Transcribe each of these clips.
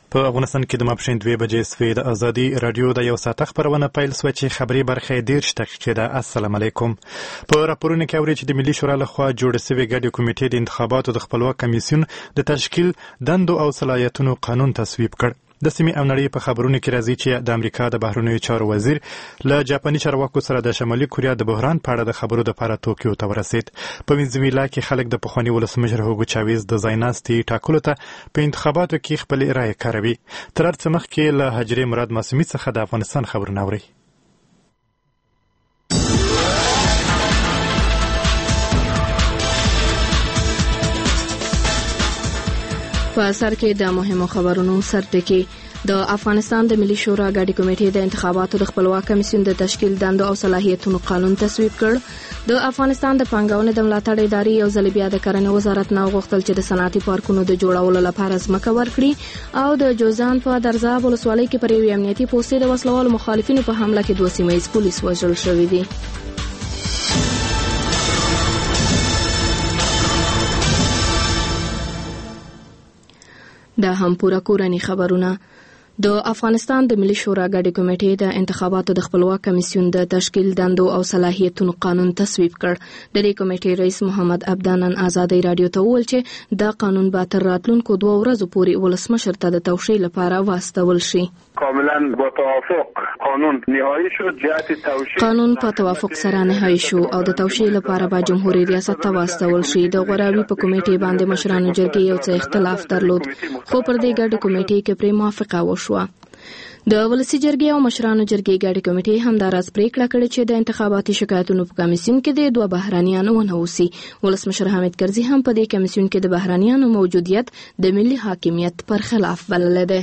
په افغانستان کې د ماپښین 2 بجې سوي د ازادي رادیو د یو ساعت خبرونه پیل سوه چې خبري برخه 10 دقیقې ده. السلام علیکم. په راپورونو کې اوري چې د ملي شورا لخوا جوړ شوی ګډ کمیټې د انتخاباتو د خپلواک کمیسیون د تشکیل دندو او صلاحیتونو قانون تصویب کړ. د سیمې او نړۍ په خبرونو کې راځي چې د امریکا د بهرنیو چارو وزیر له جاپاني چارواکو سره د شمالي کوریا د بحران په اړه د خبرو لپاره توکیو ته ورسید. په وینزویلا کې خلک د پخواني ولسمشر هوګو چاویز د ځایناستي ټاکلو ته په انتخاباتو کې خپل رایه کاروي. تر هر څه مخکې له حجرې مراد معصومي څخه د افغانستان خبرونه اورئ. په سر کې د مهمو خبرونو سرټکی. د افغانستان د ملي شورا ګډي کمیټې د انتخاباتو د خپلواک کمیسیون د تشکیل دندو او صلاحیتونو قانون تصویب کړ. د افغانستان د پانګونې د ملاتړ ادارې یو ځل بیا د کرنې وزارت نه غوښتل چې د صنعتي پارکونو د جوړولو لپاره ځمکه ورکړي او د جوزجان په درزاب ولسوالۍ کې پر یو امنیتي پوستې د وسلوالو مخالفینو په حمله کې 2 سیمه ییز پولیس وژل شوي دي. دا هم پورا کورنی خبرونه. د افغانستان د ملي شورا ګډي کمیټې د انتخاباتو د خپلواک کمیسیون د تشکیل دندو او صلاحیتونو قانون تصویب کړ. د دې کمیټې رئیس محمد عبدانن آزادی رادیو ته وویل چې دا قانون به تر راتلونکو 2 ورځو پورې ولسمشر ته د توشیح لپاره واستول شي. کاملا با توافق قانون نهایی شد. جهت توشیح قانون په توافق سره نهایی شو او د توشیح لپاره به جمهوریت ریاست ته واستول شي. د غوراوي په کمیټې باندې مشرانو جرګې یو څه اختلاف درلود خو پر دې ګډه کمیټې کې پرې موافقه وشوه. د ولسی جرګې او مشرانو جرګې ګډه کمیټې هم دا راز پریکړه کړې چې د انتخاباتي شکایتونو په کمیسیون کې د 2 بهرانيانو ونوسي. ولسمشر حامد کرزي هم په دې کمیسیون کې د بهرانيانو موجودیت د ملي حاکمیت پر خلاف بللی دی.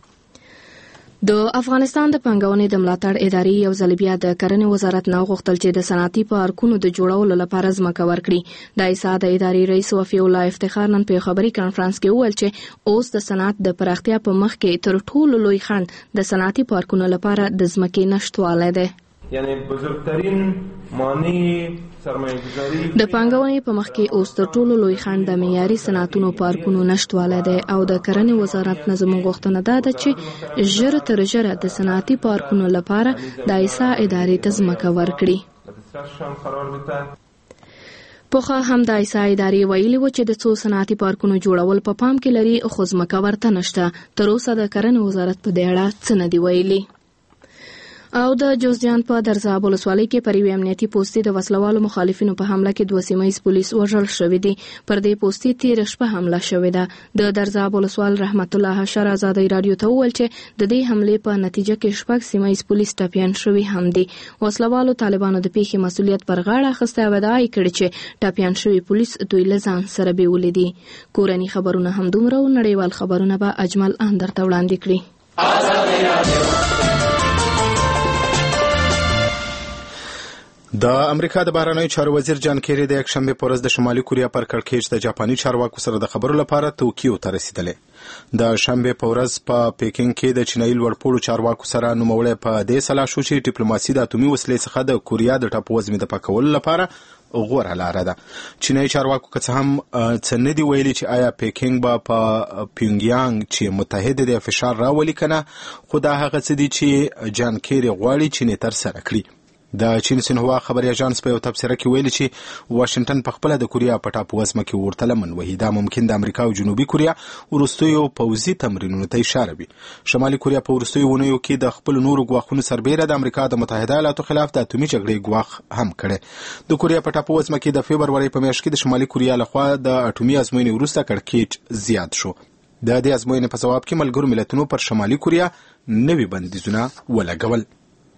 د افغانستان د پانګونې د ملاتړ ادارې یو ځل بیا د کرنې وزارت نه غوښتل چې د صنعتي پارکونو د جوړولو لپاره ځمکه ورکړي. د ایسا د ادارې رئیس وفي الله افتخار نن په خبري کانفرنس کې وویل چې اوس د صنعت د پراختیا په مخ کې تر ټولو لوی خنډ د صنعتي پارکونو لپاره د ځمکې نشټوالی دی. یعنی بزرگترین مانع سرمایه‌گذاری د پانګونې په مخ کې اوس تر ټولو لوی خنډ د معیاري صنعتونو پارکونو نشټوالی دی او د کرنې وزارت نه زموږ غوښتنه ده چې ژر تر ژره د صنعتي پارکونو لپاره د ایسا ادارې ته ځمکه ورکړي. پوخه هم د ایسا ادارې ویلي و چې د څو صنعتي پارکونو جوړول په پام کې لري خو ځمکه ورته نشته. تر اوسه د کرنې وزارت په دې اړه څه نه دی ویلي. او د جوزجان په درزاب ولسوالۍ کې پر یو امنیتي پوستې د وسلوالو مخالفینو په حمله کې 2 سیمه ییز پولیس وژل شوي دي. پر دې پوستې تېره شپه حمله شوې ده. د درزاب ولسوال رحمت الله حشر آزادی رادیو ته وویل چې د دې حملې په نتیجه کې 6 سیمه ییز پولیس ټپیان شوي هم دي. وسلوالو طالبانو د پیښې مسؤلیت پر غاړه اخیستی او ادعا یې کړې چې ټپیان شوي پولیس دوی له ځان سره بیولي دي. کورني خبرونه هم دومره او نړیوال خبرونه به اجمل اندر ته وړاندې کړي. د امریکا د بهرنیو چارو وزیر جان کیری د یکشنبه په ورځ د شمالي کوریا پر کړکېچ د جاپاني چارواکو سره د خبرو لپاره توکیو ته رسیدلی. د شنبه په ورځ په پیکینګ کې د چینایي لوړپوړو چارواکو سره نوموړی په دې سلا شو چې ډیپلوماسي د اتومي وسلې څخه د کوریا د ټاپووزمې د پاکولو لپاره غوره لاره ده. چینایي چارواکو که څه هم څه نه دي ویلي چې آیا پیکینګ به په پیونګیانګ چې متحد دی فشار راولي که نه، خو دا هغه څه دي چې جان کیری غواړي چینې ترسره کړي. د چین سینهوا خبري اژانس په یو تبصره کې ویلي چې واشنگټن په خپل د کوریا په ټاپووزمه کې ورته لمن وهي. دا ممکن د امریکا او جنوبي کوریا وروستیو پوځي تمرینونو ته اشاره وي. شمالي کوریا په وروستیو ونیو کې د خپل نورو ګواښونو سربیره د امریکا د متحده ایالاتو خلاف د اتومي جګړې ګواښ هم کړی. د کوریا په ټاپووزمه کې د فبروري په میاشت کې د شمالي کوریا لخوا د اټومي ازموینې وروسته کړکېچ زیات شو. د دې ازموینې په جواب کې ملګرو ملتونو پر شمالي کوریا نوي بندیزونه ولګول.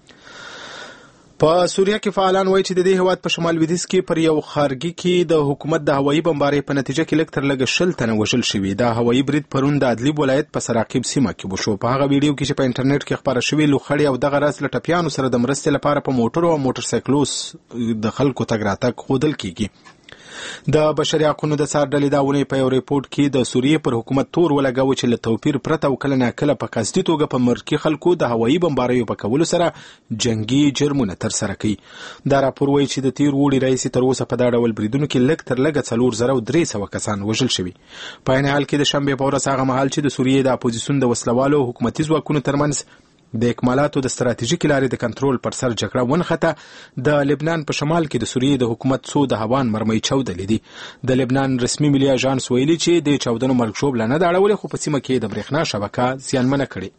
په سوریه کې فعالان وایي چې د دې هیواد په شمال لویدیځ کې پر یو خارګي کې د حکومت د هوایي بمبارۍ په نتیجه کې لږ تر لږه 60 تنه وژل شوي. دا هوایي برید پرون د ادلیب ولایت په سراقیب سیمه کې وشو. په هغه ویډیو کې چې په انټرنیټ کې خپاره شوې لوخړې او دغه راز له ټپیانو سره د مرستې لپاره په موټرو او موټر سایکلونو د خلکو تګ راتګ ښودل کیږي. د بشري حقوقو د څار ډلې دا ونې په یو ریپورت کې د سوریې پر حکومت تور ولګاوه چې له توپیر پرته او کله ناکله په قصدي توګه په مرکي خلکو د هوایي بمباریو په کولو سره جنگي جرمونه ترسره کوي. دا راپور وایي چې د تیر وړي راهیسې تر اوسه په دا ډول بریدونو کې لږ تر لږه 4300 کسان وژل شوي. په عین حال کې د شنبې په ورځ هغه مهال چې د سوریې د اپوزیسیون د وسلوالو حکومتي ځواکونو ترمنځ د اکمالاتو د ستراتیژیکي لارې د کنټرول پر سر جګړه ونښته، د لبنان په شمال کې د سوریې د حکومت څو د هوان مرمۍ چاودلې دي. د لبنان رسمي ملي اژانس ویلي چې د چاودنو مرګ ژوبله نه ده اړولې، خو په سیمه کې د برېښنا شبکه زیانمنه کړې.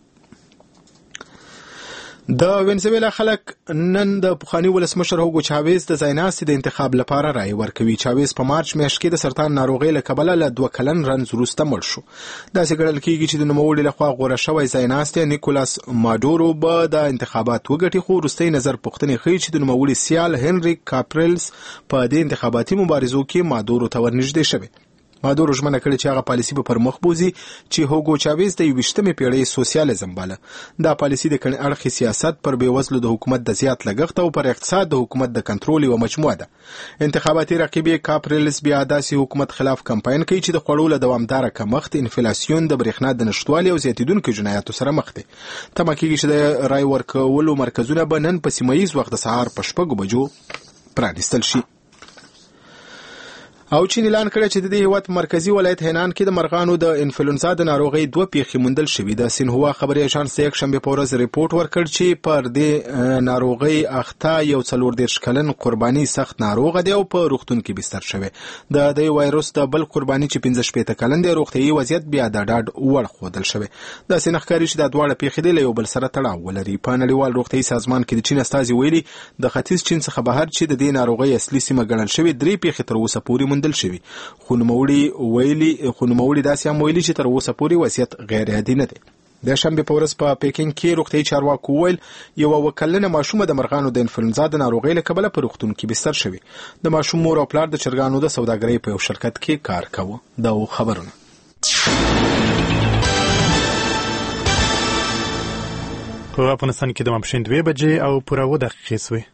د وینزویلا خلک نن د پخواني ولسمشر هوګو چاویز د ځایناستي د انتخاب لپاره رای ورکوي. چاویز په مارچ میاشت کې د سرطان ناروغۍ له کبله له 2 کلن رنځ وروسته مړ شو. داسې ګڼل کېږي چې د نوموړي لخوا غوره شوی ځایناستی نیکولاس مادورو به د انتخابات وګټي، خو وروستۍ نظر پوښتنې ښیي چې د نوموړي سیال هنري کاپریلز په دې انتخاباتي مبارزو کې مادورو ته ورنږدې شوی. مادورو ژمنه کړې چې هغه پالیسي به پر مخ بوځي چې هوګو چاویز د 21مې پیړۍ سوسیالیزم باله. دا پالیسي د کڼ اړخي سیاست پر بېوزلو د حکومت د زیات لګښت او پر اقتصاد د حکومت د کنټرول یوه مجموعه ده. انتخاباتي رقیب کاپریلز بیا داسې حکومت خلاف کمپاین کوي چې د خوړو له دوامداره کمښت، انفلاسیون، د برېښنا د نشتوالي او زیاتېدونکو جنایاتو سره مخ دي. تمه کېږي چې د رای ورکولو مرکزونه به نن په سیمه ییز وخت د سهار په 6 بجو پرانیستل شي. او چین اعلان کړی چې د دې هیواد مرکزی ولایت هینان کې د مرغانو د انفلونزا د ناروغۍ 2 پیښې موندل شوې. د سینهوا خبري اژانس یک شنبه په ورځ ریپورت ورکړ چې پر دې ناروغۍ اخته یو 40 کلن قرباني سخت ناروغه دی او په روغتون کې بستر شوی. د دې وایروس د بل قرباني چې 15 کلن دی روغتيایي وضعیت بیا د ډاډ وړ خودل شوی. د سینخکاری چې د دواړه پیښې دی له یو بل سره تړاو ولري. په نړیوال روغتيایي سازمان کې د چین استازي ویلي د ختیځ چین څخه بهر چې د دې ناروغۍ اصلي سیمه ګڼل شوی 3 پیښې تر اوسه پورې موندل شوی. خو نوموړي داسې هم ویلي چې تر اوسه پورې وضعیت غیر عادي نه دی. د شنبې په ورځ په پیکینګ کې روغتیایي چارواکو وویل یوه 2 کلنه ماشومه د مرغانو د انفلونزا د ناروغۍ له کبله په روغتون کې بستر شوې. د ماشوم مور او پلار د چرګانو د سوداګرۍ په یو شرکت کې کار کاوه. دا خبرونه په افغانستان کې د ماپښین 2 بجې او پوره 2 دقیقې سوې.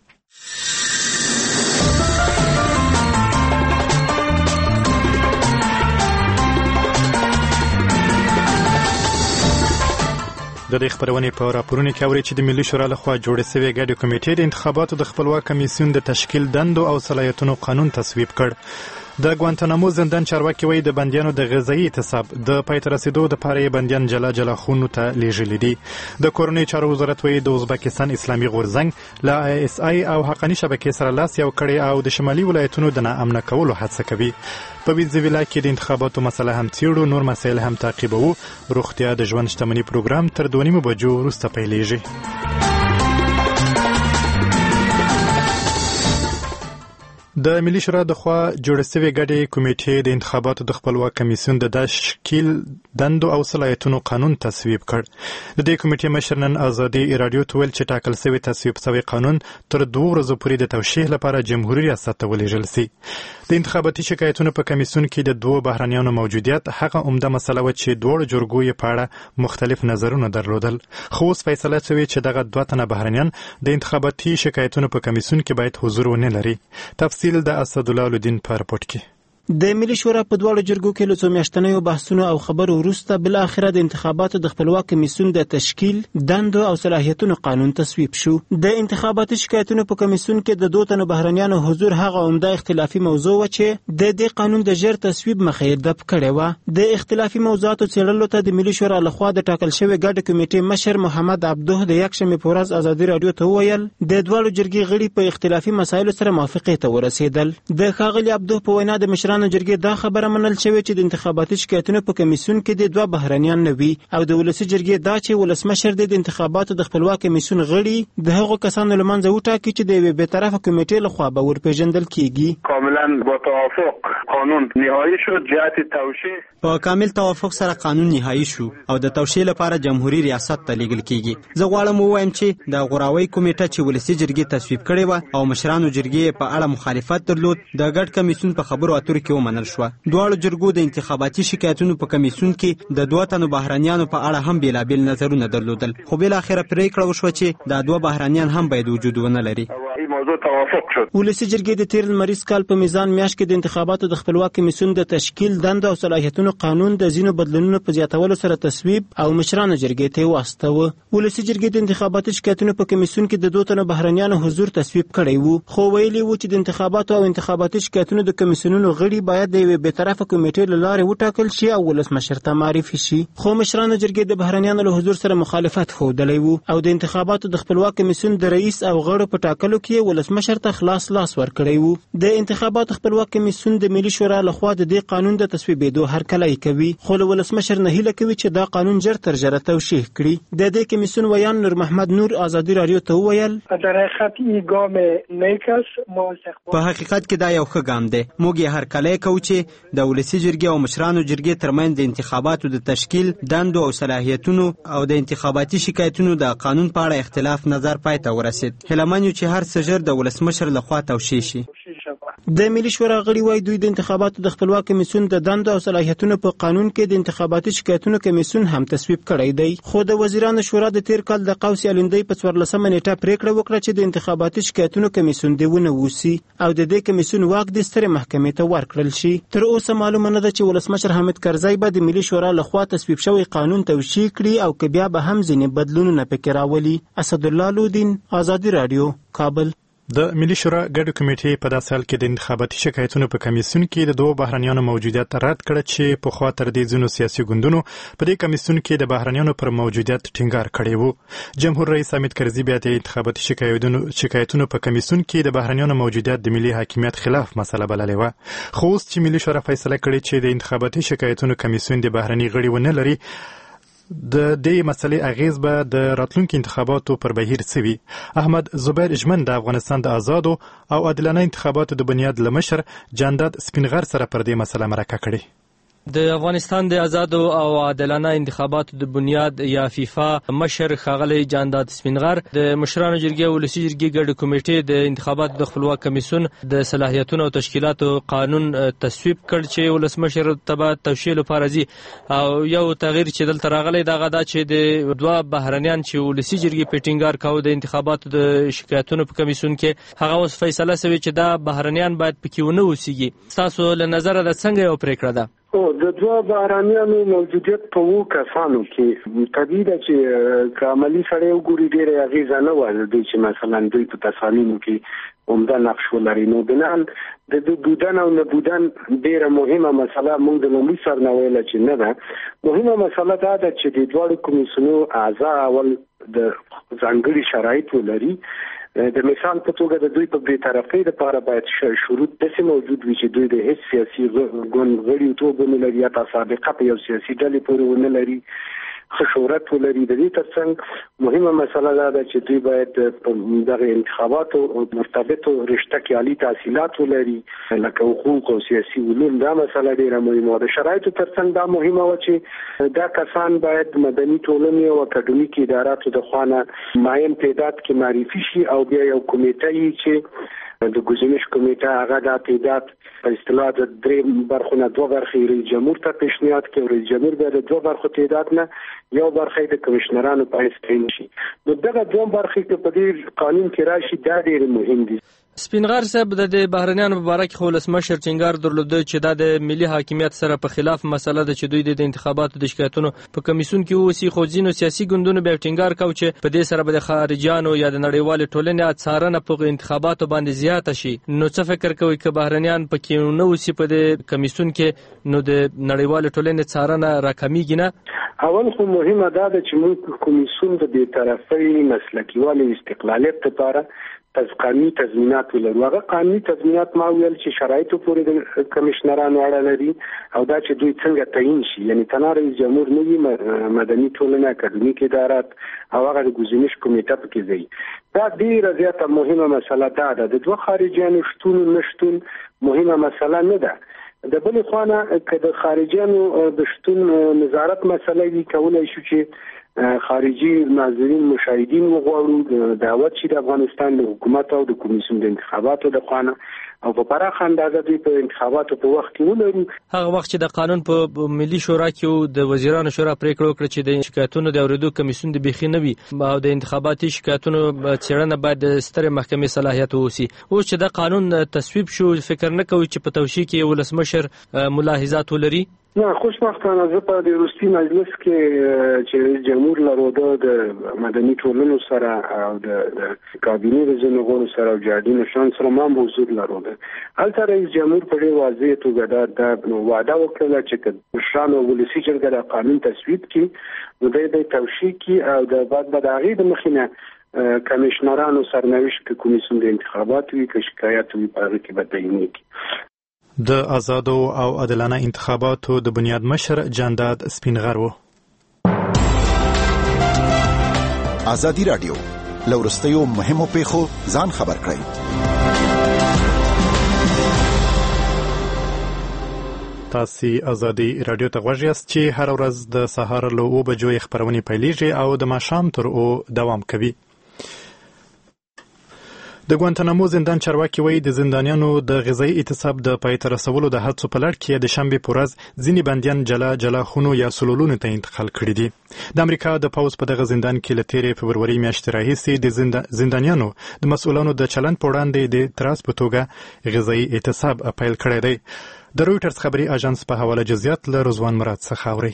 د دې خبرونې په راپورونو کې اوري چې د ملي شورا لخوا جوړه شوې ګډه کمیټې د انتخاباتو د خپلواک کمیسیون د تشکیل دندو او صلاحیتونو قانون تصویب کړ. د ګوانتانامو زندان چارواکي وایي د بندیانو د غذایي اعتصاب د پای ته رسیدو دپاره بندیان جلا خونو ته لیږلي دي. د کورنۍ چارو وزارت وایي د ازبکستان اسلامي غورځنګ له ISI او حقاني شبکې سره لاس یو کړی او د شمالي ولایتونو د ناامنه کولو هڅه کوي. په وینزویلا کې د انتخاباتو مسله هم څیړو، نور مسایل هم تعقیبوو. روغتیا د ژوند شتمنۍ پروګرام تر 2:30 بجو وروسته پیلیږي. د ملي شورا د خوا جوړه شوې ګډه کمیټې د انتخاباتو د خپلواک کمیسیون د تشکیل دندو او صلاحیتونو قانون تصویب کړ. د دې کمیټې مشر نن ازادي رادیو ته ویل چې ټاکل شوی تصویب شوی قانون تر 2 ورځو پورې د توشیح لپاره جمهوریت ریاست ته ولیږل شي. د انتخاباتي شکایتونو په کمیسیون کې د 2 بهرانیانو موجودیت هغه عمده مسله و چې 2 جرګو یې په اړه مختلف نظرونه درلودل. خو اوس فیصله شوې چې دغه 2 تنه بهرانیان د انتخاباتي شکایتونو په کمیسیون کې باید حضور ونه لري. تفصیل د اسدالله الدین په رپورت کې. د ملي شورا په 2 جرګو کې له څو میاشتنیو بحثونو او خبرو وروسته بل اخره د انتخاباتو د خپلواک کمیسیون د تشکیل دندو او صلاحیتونو قانون تصویب شو. د انتخاباتي شکایتونو په کمیسیون کې د 2 تنو بهرانیانو حضور هغه عمده اختلافي موضوع و چې د دې قانون د ژر تصویب مخې دب کړی و. د اختلافي موضوعاتو څېړلو ته د ملي شورا لخوا د ټاکل شوی ګډه کمیټې مشر محمد عبدوه د یکشنبې په ورځ ازادي رادیو ته وویل د 2 جرګې غړي په اختلافي مسایلو سره موافقې ته ورسېدل. د ښاغلي عبدوه په وینا د مشرانو جرګې دا خبره منل شوې چې د انتخاباتي شکایتونو په کمیسیون کې د 2 بهرانیان نه وي او د ولسی جرګې دا چې ولسمشر د انتخاباتو د خپلواک کمیسیون غړي د هغو کسانو لمنځه وټاکي چې د یوې بی‌طرفه کمیټې لخوا به ورپېژندل کیږي. کاملا با توافق قانون نهایی شد جهت توشیح. په کامل توافق سره قانون نهایی شو او د توشیح لپاره جمهوریت ریاست ته لیږل کیږي. زه غواړم ووایم چې د غوراوي کمیټه چې ولسی جرګې تصویب کړې و او مشرانو جرګې په اړه مخالفت درلود د ګډ کمیسیون په خبرو اترو کې ومنل شو. 2 جرګو د انتخاباتي شکایتونو په کمیسیون کې د 2 تنو بهرانیانو په اړه هم بیلابیل نظرونه درلودل، خو بل اخره پریکړه وشوه چې د 2 بهرانیان هم باید وجود ونه لري. این موضوع توافق شد. ولسي جرګې د تیر لمریز کال په میزان میاشت کې د انتخاباتو د خپلواک کمیسیون د تشکیل دنده او صلاحیتونو قانون د ځینو بدلونونو په زیاتولو سره تصویب او مشرانو جرګې ته واستوه. ولسي جرګې د انتخاباتي شکایتونو په کمیسیون کې د 2 تنو بهرنیانو حضور تصویب کړی وو، خو ویلي وو چې د انتخاباتو او انتخاباتي شکایتونو د کمیسیونونو غړي باید د یوې بیطرفه کمیټې له لارې وټاکل شي او ولسمشر ته معرفي شي. خو مشرانو جرګې د بهرنیانو له حضور سره مخالفت ښودلی وو او د انتخاباتو د خپلواک کمیسیون د رئیس او غړو په ټاکلو کې ولسمشر ته خلاص لاس ورکړی وو. د انتخاباتو خپلواک کمیسیون د ملي شورا لخوا د دې قانون د تصویبېدو هرکلی کوي، خو له ولسمشر نه هیله کوي چې دا قانون ژر تر ژره توشیح کړي. د دې کمیسیون ویان نور محمد نور ازادي رادیو ته وویل در حقیقت این گام نیک است. په حقیقت کې دا یو ښه ګام دی. موږ یې هرکلی کوو چې د ولسي جرګې او مشرانو جرګې ترمنځ د انتخاباتو د تشکیل دندو او صلاحیتونو او د انتخاباتي شکایتونو د قانون په اړه اختلاف نظر پای ته ورسید. هیله من یو چې هر څه ژر د ولسمشر لخوا توشیح شي. د ملي شورا غړي وایي دوی د انتخاباتو د خپلواک کمیسیون د دندو او صلاحیتونو په قانون کې د انتخاباتي شکایتونو کمیسیون هم تصویب کړی دی، خو د وزیرانو شورا د تیر کال د قوس علندۍ په 14 نیټه پریکړه وکړه چې د انتخاباتي شکایتونو کمیسیون دی ونه ووسی او د دې کمیسیون واک د سترې محکمې ته ورکړل شي. تر اوسه معلومه نه ده چې ولسمشر حامد کرزی به د ملي شورا لخوا تصویب شوی قانون توشیح کړي او که بیا به هم ځینې بدلونونه پکې راولي. اسدالله لودین، ازادي رادیو، کابل. د ملي شورا ګډو کمیټې په داسې حال کې د انتخاباتي شکایتونو په کمیسیون کې د 2 بهرنیانو موجودیت رد کړ چې پخوا تر دې ځینو سیاسي ګوندونو په دې کمیسیون کې د بهرنیانو پر موجودیت ټینګار کړی وو. جمهور رئیس حامد کرزي بیا د انتخاباتي شکایتونو په کمیسیون کې د بهرنیانو موجودیت د ملي حاکمیت خلاف مسله بللې وه، خو اوس چې ملي شورا فیصله کړې چې د انتخاباتي شکایتونو کمیسیون د بهرني غړي ونه لري، د دې مسلې اغیز به د راتلونکو انتخاباتو پر بهیر څه وي. احمد زبیر اجمن د افغانستان د آزادو او عادلانه انتخاباتو د بنیاد له مشر جانداد سپینغر سره پر دې مسله مرکه کړې. د افغانستان د آزادو او عادلانه انتخاباتو د بنیاد یا فیفا مشر ښاغلی جانداد سپینغر د مشرانو جرګې او ولسي جرګې ګډې کمیټې د انتخاباتو د خپلواک کمیسیون د صلاحیتونو او تشکیلاتو قانون تصویب کړ چې ولسمشر ته به توشیح لپاره ځي. او یو تغییر چې دلته راغلی دغه دا چې د 2 بهرنیان چې ولسي جرګې په ټینګار کاوه د انتخاباتو د شکایتونو په کمیسیون کې، هغه اوس فیصله شوې چې دا بهرنیان باید پکې ونه اوسیږي. ستاسو له نظره د څنګه یو پریکړه ده؟ د 2 بهرنیانو موجودیت په 2 کسانو کې طبیعي ده چې عملی سره وګوري ډېره اغیزه نه وایي چې مثلا دوی په تصامیمو کې عمده نقش ولري. نو بنان د بودن او نه بودن ډېره مهمه مسله موږ د لومړي سر نه ویل چې نه ده. مهمه مسله دا ده چې د 2 کمیسیونو اعضا اول د ځانګړي شرایط ولري. د مثال په توګه د دوی په بی‌طرفۍ لپاره باید شروط داسې موجود وي چې دوی د هیڅ سیاسي ګوند غړیتوب ونه لري یا سابقه په یو سیاسي ډلې پورې ونه لري، ښه شهرت ولري. د دې ترڅنګ مهمه مسله دا ده چې دوی باید په دغه انتخاباتو مرتبطو رشته کې عالي تحصیلات ولري لکه حقوق او سیاسي علوم. دا مسله ډېره مهمه ده. شرایطو ترڅنګ دا مهمه وه چې دا کسان باید مدني ټولنې او اکاډمیکي اداراتو د خوا نه معین تعداد کې معرفي شي او بیا یو کمیټه چې د ګزینش کمیټه هغه د تعداد په اصطلاح د 3 برخو نه 2 برخې رئیس جمهور ته پیشنهاد کوي. رئیس جمهور به د 2 برخو تعداد نه یو برخه د کمشنرانو په حیث تعیین شي. نو دغه 2 برخې په دې قانون کې راشي دا ډېر مهم دي. سپینغر صاحب د بهرنیانو مبارک خو ولسمشر ټینګار درلوده چې دا د ملي حاکمیت سره په خلاف مسله ده چې دوی د انتخاباتو د شکایتونو په کمیسیون کې اوسي، خو ځینو سیاسي ګوندونو به ټینګار کاوه چې په دې سره به د خارجيانو یا د نړیوالې ټولنې څارنه په انتخاباتو باندې زیاته شي. نو څه فکر کوي چې بهرنیان پکې نه اوسي په دې کمیسیون کې، نو د نړیوالې ټولنې څارنه راکمیږي نه؟ اول خو مهمه ده چې موږ کمیسیون د بی‌طرفۍ مسلکیوالي استقلالیت لپاره قانوني تضمینات ولرو. هغه قانوني تضمینات ما ویل چې شرایطو پورې د کمشنرانو اړه لري او دا چې دوی څنګه تعیین شي، یعنی تنها رئیس جمهور نه وي، مدني ټولنه، اکاډمیک ادارات او هغه د ګزینش کمیټه پکې ځي. دا ډېره زیاته مهمه مسله ده. د 2 خارجیانو شتون نشتون مهمه مسله نه ده. د بل خوا نه که د خارجیانو د شتون نظارت مسله وي، کولای شو چې خارجي ناظرین مشاهدین وغواړو دعوت چې د افغانستان د حکومت او د کمیسیون د انتخاباتو د خانه او په پراخه اندازه دوی په انتخاباتو په وخت کې ولرو. هغه وخت چې د قانون په ملي شورا کې د وزیرانو شورا پریکړه وکړه چې د شکایتونو د اوریدو کمیسیون د بيخي نه وي او د انتخاباتي شکایتونو څېړنه باید د ستر محکمې صلاحیت ووسی. اوس چې د قانون تصویب شو فکر نه کوي چې په توشیح کې ولسمشر ملاحظات ولري. نه، خوشبختانه زه په د روسي مجلس کې چې رئیس جمهور لروده د مدني ټولنو سره او د کابینې د ځینو غړو سره او جاډینو شان سره ما حضور لروده. هلته رئیس جمهور په ډېر واضح توګه دا وعده وکړه چې مشرانو ولسي جرګه د قانون تصویب کړي نو د توشیح کړي او د بعد د هغې د مخینه کمیشنرانو سرنوشت کې کمیسیون د انتخاباتو وي که شکایت وي په هغې کې به تعیین کړي. د آزادو او عادلانه انتخاباتو د بنیاد مشر جانداد سپینغر و. ازادي رادیو لورستیو مهمو پیښو ځان خبر کړئ. تاسو ازادي رادیو ته غوږ یاست چې هر ورځ د سهار له 9 بجو خبرونه پیلېږي او د ماښام تر 10 دوام کوي. د ګوانتانامو زندان چارواکي وایي د زندانیانو د غذایی اعتصاب د پای ته رسولو د هڅو په لړ کې د شنبې په ورځ ځینې بندیان جلا خونو یا سلولونو ته انتقال کړي دي. د امریکا د پوځ په دغه زندان کې له تېرې فبروري میاشتې راهیسې د زندانیانو د مسؤلانو د چلند په وړاندې د اعتراض په توګه غذایی اعتصاب پیل کړی دی. د رویټرز خبري اژانس په حواله جزئیات له رضوان مراد څخه اوري.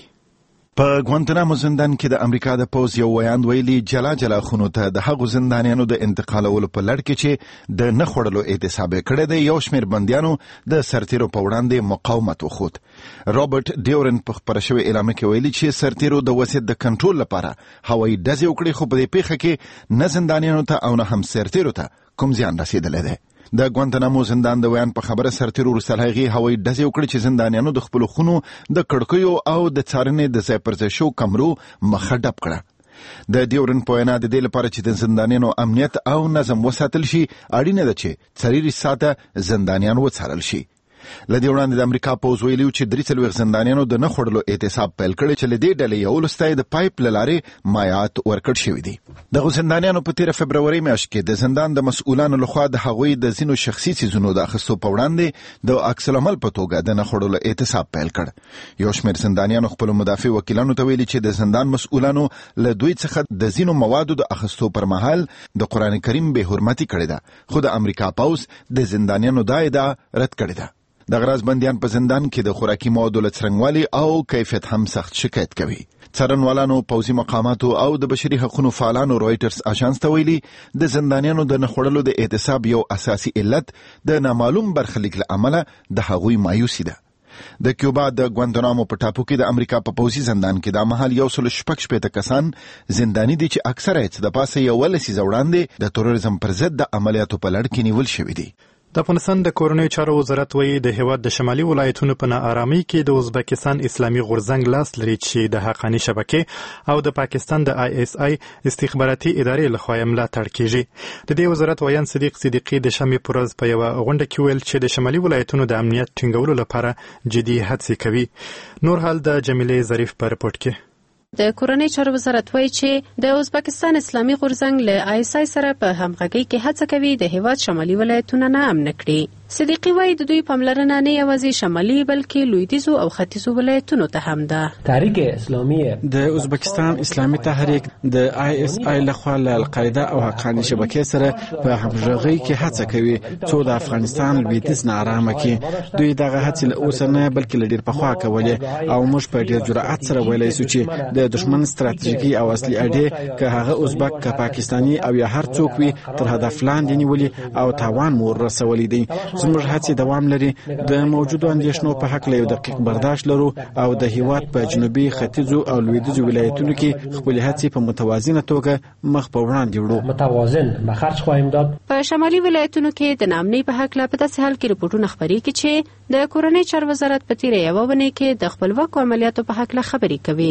په ګوانتانامو زندان کې د امریکا د پوز یو ویاند ویلي جلا خونو ته د هغو زندانیانو د انتقالولو په لړ کې چې د نه خوړلو اعتصاب کړی دی یو شمېر بندیانو د سرتیرو په وړاندې مقاومت وښود. رابرټ ډیورن په خپره شوې اعلامیه کې ویلي چې سرتیرو د وضعیت د کنټرول لپاره هوایي ډزې وکړې خو په دې پیښه کې نه زندانیانو ته او نه هم سرتیرو ته کوم زیان رسېدلی دی. د ګوانتانامو زندان د ویان په خبره سرتیرو وروسته له هغې هوایي ډزې وکړې چې زندانیانو د خپلو خونو د کړکیو او د څارنې د ځای پر ځای شو کمرو مخه ډب کړه. د ډیورن په وینا د دې لپاره چې د زندانیانو امنیت او نظم وساتل شي اړینه ده چې څلور ساعته زندانیان وڅارل شي. لدې وړاندې د امریکا پوز ویلي چې 43 زندانیانو د نه خوړلو اعتصاب پیل کړی چې لدې ډلې یو لسته د پایپ لارې مایعات ورکړ شوی دي. دغه زندانیانو په 13 فبروري میاشت کې د زندان د مسؤلانو لخوا د هغوی د ځینو شخصي څیزونو د اخیستو په وړاندې د عکس العمل په توګه د نه خوړلو اعتصاب پیل کړ. یو شمېر زندانیانو خپل مدافع وکیلانو ته ویلي چې د زندان مسؤلانو له دوی څخه د ځینو موادو د اخیستو پر مهال د قرآن کریم به حرمتي کړې ده خو د امریکا پوز د زندانیانو دا ادعا رد کړې ده. د غراز بندیان په زندان کې د خوراکي موادو له څرنګوالي او کیفیت هم سخت شکایت کوي. څارنوالانو، پوځي مقاماتو او د بشري حقوقو فعالانو رویټرز اژانس ته ویلي د زندانیانو د نه خوړلو د اعتصاب یو اساسي علت د نامعلوم برخلیک له امله د هغوی مایوسي ده. د کیوبا د ګوانتانامو په ټاپو کې د امریکا په پوځي زندان کې د مهال 116 کسان زنداني دي چې اکثره یې د پاسه یو لسیزه وړاندې د تروریزم پر ضد د عملیاتو په لړ کې نیول شوي دي. د افغانستان د کورنیو چارو وزارت وایي د هیواد د شمالي ولایتونو په ناارامۍ کې د ازبکستان اسلامي غورځنګ لاس لري چې د حقاني شبکې او د پاکستان د ISI استخباراتي ادارې لخوا ملاتړ کیږي. د دې وزارت ویان صدیق صدیقي د شنبې په ورځ په یوه غونډه کې ویل چې د شمالي ولایتونو د امنیت ټینګولو لپاره جدي هڅې کوي. نور حال د جمیلې ظریف په رپورټ کې. د کورنۍ چارو وزارت وایي چې د ازبکستان اسلامي غورځنګ له ISI سره په همغږۍ کې هڅه کوي د هیواد شمالي ولایتونه ناامن کړي. صدیقي وایي د دوی پاملرنه نه یوازې شمالي بلکې لویدیځو او ختیځو ولایتونو ته هم ده. تحریک اسلامي د ازبکستان اسلامي تحریک د ISI لخوا له القاعده او حقاني شبکې سره په همغږۍ کې هڅه کوي څو د افغانستان لویدیځ ناارامه کړي. دوی دغه هڅې له اوسه نه بلکې له ډېر پخوا کولې او موږ په ډېر جرأت سره ویلی سو چې د دشمن ستراتیژیکي او اصلي اډې که هغه ازبک که پاکستاني او یا هر څوک وي تر هدف لاندې نیولي او تاوان مو رسولی دی. زموږ هڅې دوام لري. د موجودو اندېښنو په هکله یو دقیق برداشت لرو او د هیواد په جنوبي، ختیځو او لویدیځو ولایتونو کې خپلې هڅې په متوازنه توګه مخ په وړاندې وړو. متوازن به خرج خواهیم داد. په شمالي ولایتونو کې د ناامنۍ په هکله په داسې حال کې رپورټونه خپرېږي چې د کورنۍ چارو وزارت په تیره یوه اونۍ کې د خپلواکو عملیاتو په هکله خبرې کوي.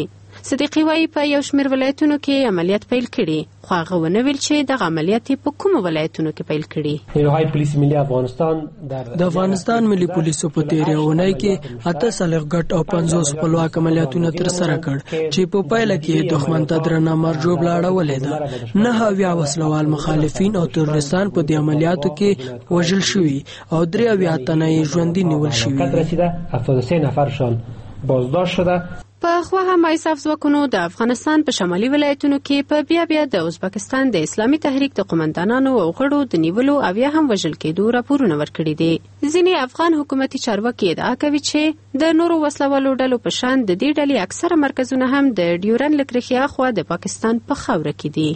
صدیقي وایي په یو شمېر ولایتونو کې عملیات پیل کړي، خو هغه ونه ویل چې دغه عملیات په کومو ولایتونو کې پیل کړي. نیروهای پلیس ملی افغانستان د افغانستان ملي پولیسو په تیرې اونۍ کې 48 ګډ او 50 خپلواک عملیاتونه ترسره کړ چې په پایله کې دښمن ته درنه مرجوب لاړولې ده. 9 وسلوال مخالفین او تروریستان په دې عملیاتو کې وژل شوي او 3 تنه یې ژوندي نیول شوي. 73 نفرشان بازداشت شده. په خوا هم ایساف ځواکونو د افغانستان په شمالي ولایتونو کې په بیا د ازبکستان د اسلامي تحریک د قومندانانو او غړو د نیولو او یا هم وژل کېدو راپورونه ورکړي دي. ځینې افغان حکومتي چارواکي ادعا کوي چې د نورو وسلوالو ډلو په شان د دې ډلې اکثره مرکزونه هم د ډیورن له کرښې اخوا د پاکستان په خاوره کې دي.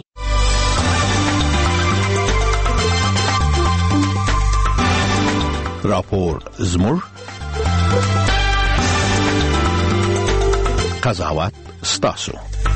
راپور زموږ قضاوت ستاسو.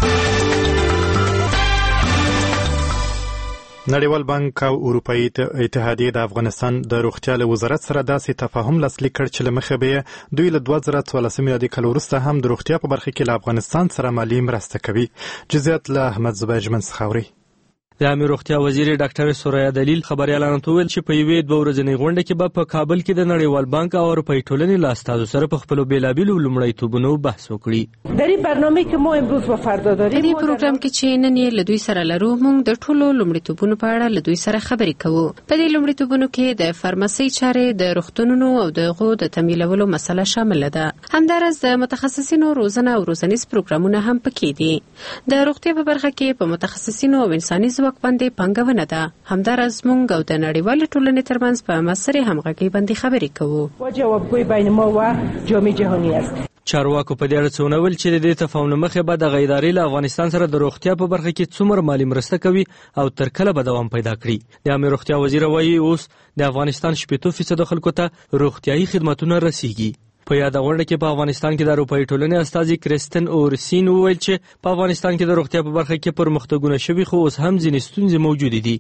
نړیوال بانک او اروپایي اتحادیه د افغانستان د روغتیا له وزارت سره داسې تفاهم لاسلیک کړ چې له مخې به دوی له 2014 میلادي کال وروسته هم د روغتیا په برخه کې له افغانستان سره مالي مرسته کوي. جزئیات له احمد زبیرجمن څخه اوري. د عامه روغتیا وزیر ډاکټر سوریا دلیل خبريالانو ته ویل چې په یوې 2 ورځنۍ غونډه کې به په کابل کې د نړیوال بانک او اروپایي ټولنې له استازو سره په خپلو بیلابیلو لومړیتوبونو بحث وکړي. در این برنامه که ما امروز و فردا داریم، په دې پروګرام کې چې نن یې له دوی سره لرو، موږ د ټولو لومړیتوبونو په اړه له دوی سره خبرې کوو. په دې لومړیتوبونو کې د فارماسي چارې، د روغتونونو او د غو د تمویلولو مسله شامل ده. همدارس د متخصصینو روزنه او روزنیز پروګرامونه هم پکې دي. د روغتیا په برخه کې په متخصصینو او انساني ځواک باندې پانګونه ده. همدارس موږ او د نړیوال ټولنې ترمنځ په مسرې همغږي باندې خبرې کوو. جوابگوی بین ما و جامعه جهانی است. چارواکو په دې اړه څه ونه ویل چې د دې تفاهم مخې به د غیداري له افغانستان سره د روغتیا په برخه کې څومره مالی مرسته کوي او تر کله به دوام پیدا کړي. د عامه روغتیا وزیر وایي اوس د افغانستان 80% خلکو ته روغتیايي خدماتونه رسیږي. په یاد غونډه کې په افغانستان کې د اروپایي ټولنې استازي کریستن اورسین وویل چې په افغانستان کې د روغتیا په برخه کې پرمختګونه شوي خو اوس هم ځینې ستونزې موجودې دي.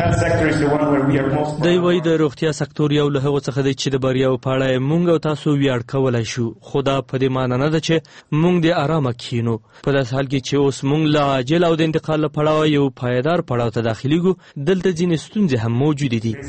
دوی وایي د روغتیا سکتور یو له هغو څخه دی چې د بریاو په اړه موږ او تاسو ویاړ کولی شو، خو دا په دې معنی نه ده چې موږ د آرامه کښینو. په داسې حال کې چې اوس موږ له عاجل او د انتقال له پړاوه یو پایدار پړاو ته داخليږو، دلته ځینې ستونزې هم موجودې دي.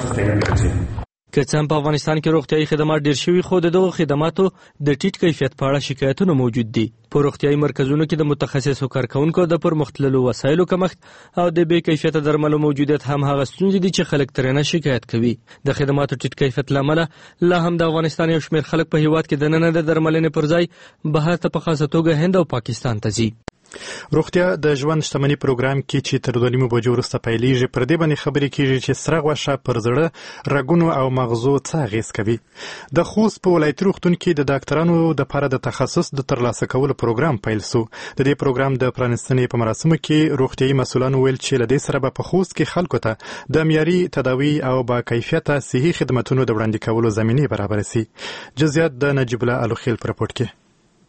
که څه هم په افغانستان کې روغتیايي خدمات ډېر شوي، خو د دغو خدماتو د ټیټ کیفیت په اړه شکایتونه موجود دي. په روغتیايي مرکزونو کې د متخصصو کارکونکو د پرمختللو وسایلو کمښت او د بې کیفیته درملو موجودیت هم هغه ستونزې دي چې خلک ترې نه شکایت کوي. د خدماتو ټیټ کیفیت له امله لا هم د افغانستان یو شمېر خلک په هېواد کې دننه د درملنې پر ځای بهر ته په خاصه توګه هند او پاکستان ته ځي. روغتیا د ژوند شتمنۍ پروګرام کې چې تر 2 بجو وروسته پیلېږي، پر دې باندې خبرې کېږي چې سره غوښه پر زړه، رګونو او مغزو څه اغېز کوي. د خوست په ولایتي روغتون کې د ډاکټرانو دپاره د تخصص د ترلاسه کولو پروګرام پیل سو. د دې پروګرام د پرانستنې په مراسمو کې روغتیايي مسؤلانو ویل چې له دې سره به په خوست کې خلکو ته د معیاري تداوي او با کیفیته صحي خدمتونو د وړاندې کولو زمینې برابر شي. جزئیات د نجیب الله الوخیل په راپورټ کې.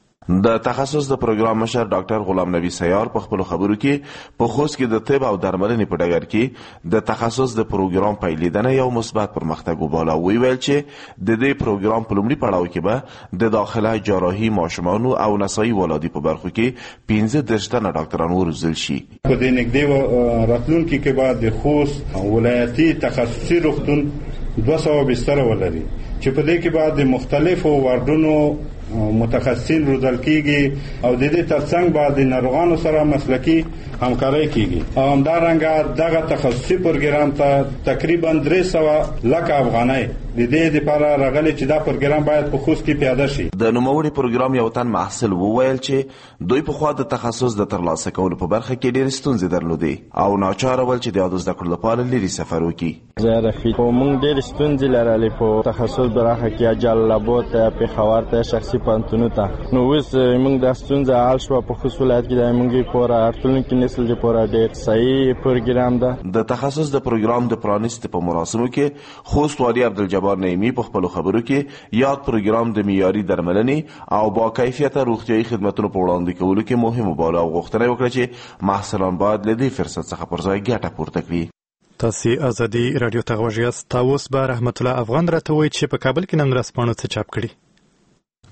د تخصص د پروګرام مشر ډاکټر غلام نبی سیار په خپل خبرو کې په خوست کې د طب او درملنې په ډګر کې د تخصص د پروګرام پیلېدنه یو مثبت پرمختګ وباله. ویل چې د دې پروګرام په لومړي پړاو کې به د داخله جراحي، ماشومانو او نسایي ولادي په برخو کې 15 تنه ډاکټران وروزل شي. په دې نږدې راتلونکي کې به د خوست ولایتي تخصصي روغتون 200 بستر ولري چې په دې کې به د مختلفو واردونو متخصصین روزل کیږي او د دې ترڅنګ به د ناروغانو سره مسلکي همکاري کیږي. او همدارنګه دغه تخصصي پروګرام ته تقریبا 300 لک افغانۍ د دې لپاره راغلي چې دا پروګرام باید په خوست کې پیاده شي. د نوموړي پروګرام یو تن محصل وویل چې دوی په خوا د تخصص د ترلاسه کولو په برخه کې ډېر ستونزې درلودې او ناچاره ول چې د یادو زده کړو لپاره لري سفر وکړي. زه رفیق موږ ډېر ستونزې لرلې په تخصص برخه کې، جلال آباد ته، پېښور ته، شخصي پوهنتونونو ته. نو اوس موږ د ستونزې حل شوه. په خوست ولایت کې د موږ لپاره راتلونکي نسل لپاره ډېر صحیح پروګرام ده. د تخصص د پروګرام د پرانیستې په مراسمو کې خوست والي عبدالجبار نعیمي په خپلو خبرو کې یاد پروګرام د معیاري درملنې او با کیفیته روغتیايي خدمتونو په وړاندې کولو کې مهم وباله او غوښتنه وکړه چې محصلان باید له دې فرصت څخه پر ځای ګټه پورته کړي. تاسو ازادي رادیو ته غوږ یاست. تاسو به رحمت الله افغان راته وایي چې په کابل کې نن ورځپاڼو څه چاپ کړي.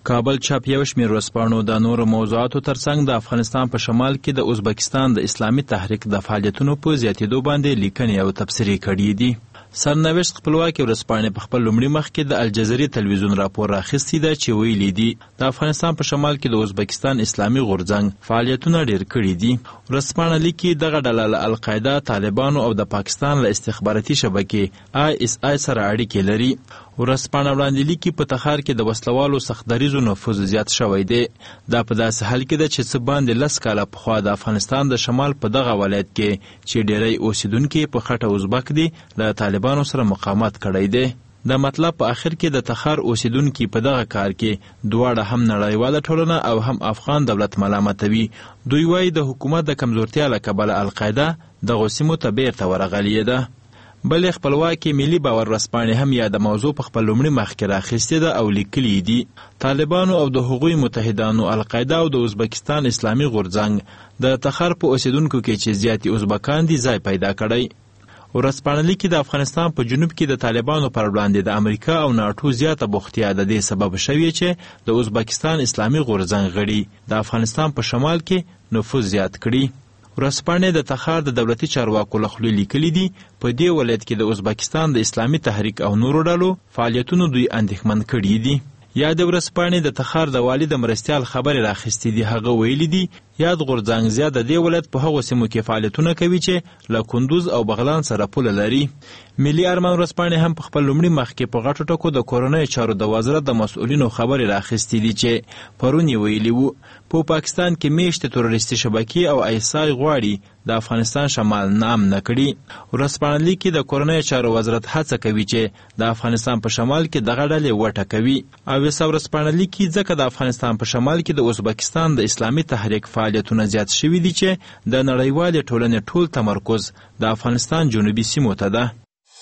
کابل چاپ یو شمېر ورځپاڼو د نورو موضوعاتو ترڅنګ د افغانستان په شمال کې د ازبکستان د اسلامي تحریک د فعالیتونو په زیاتېدو باندې لیکنې او تبصرې کړي دي. سرنوشت خپلواکي ورځپاڼې په خپل لومړي مخ کې د الجزیرې تلویزیون راپور راخیستی ده چې ویلي دي د افغانستان په شمال کې د ازبکستان اسلامي غورځنګ فعالیتونه ډېر کړي دي. ورځپاڼه لیکي دغه ډله له القاعده، طالبانو او د پاکستان له استخباراتي شبکې ISI سره اړیکې لري. ورځپاڼه وړاندې لیکي په تخار کې د وسلوالو سختدریزو نفوذ زیات شوی دی. دا په داسې حال کې ده چې څه باندې 10 کاله پخوا د افغانستان د شمال په دغه ولایت کې چې ډیری اوسیدونکي په خټه ازبک دي له طالبانو سره مقاومت کړی دی. د مطلب په آخر کې د تخار اوسیدونکي په دغه کار کې دواړه هم نړیواله ټولنه او هم افغان دولت ملامتوي. دوی وایي د حکومت د کمزورتیا له کبله القاعده دغو سیمو ته بیرته ورغلې ده. بلې خپلواکي ملي باور ورځپاڼې هم یا د موضوع په خپل لومړي مخ کې راخیستې ده او لیکلي دي طالبانو او د هغوی متحدانو القاعده او د ازبکستان اسلامي غورځنګ د تخار په اوسیدونکو کې چې زیاتې ازبکان دي ځای پیدا کړی. ورځپاڼه لیکي د افغانستان په جنوب کې د طالبانو پر وړاندې د امریکا او ناټو زیاته بوختیا د دې سبب شوې چې د ازبکستان اسلامي غورځنګ غړي د افغانستان په شمال کې نفوذ زیات کړي. ورځپاڼې د تخار د دولتي چارواکو له خولې لیکلي دي په دې ولایت کې د ازبکستان د اسلامي تحریک او نورو ډلو فعالیتونو دوی اندېښمن کړي دي. یا د ورځپاڼې د تخار د والي د مرستیال خبرې راخیستې دي. هغه ویلي دي یاد غورځنګ زیات د دې ولایت په هغو سیمو کې فعالیتونه کوي چې له کندوز او بغلان سره پوله لري. ملي ارمان ورځپاڼې هم په خپل لومړي مخ کې په غټو ټکو د کورنیو چارو د وزارت د مسؤلینو خبرې راخیستې دي چې پرون یې ویلي وو په پاکستان کې میشتې تروریستي شبکې او ISI غواړي د افغانستان شمال نامنه کړي. ورځپاڼه لیکي د کورنیو چارو وزارت هڅه کوي چې د افغانستان په شمال کې دغه ډلې وټکوي. او ورځپاڼه لیکي ځکه د افغانستان په شمال کې د ازبکستان د اسلامي تحریک فعالیتونه زیات شوي دي چې د نړیوالې ټولنې ټول تمرکز د افغانستان جنوبي سیمو ته ده.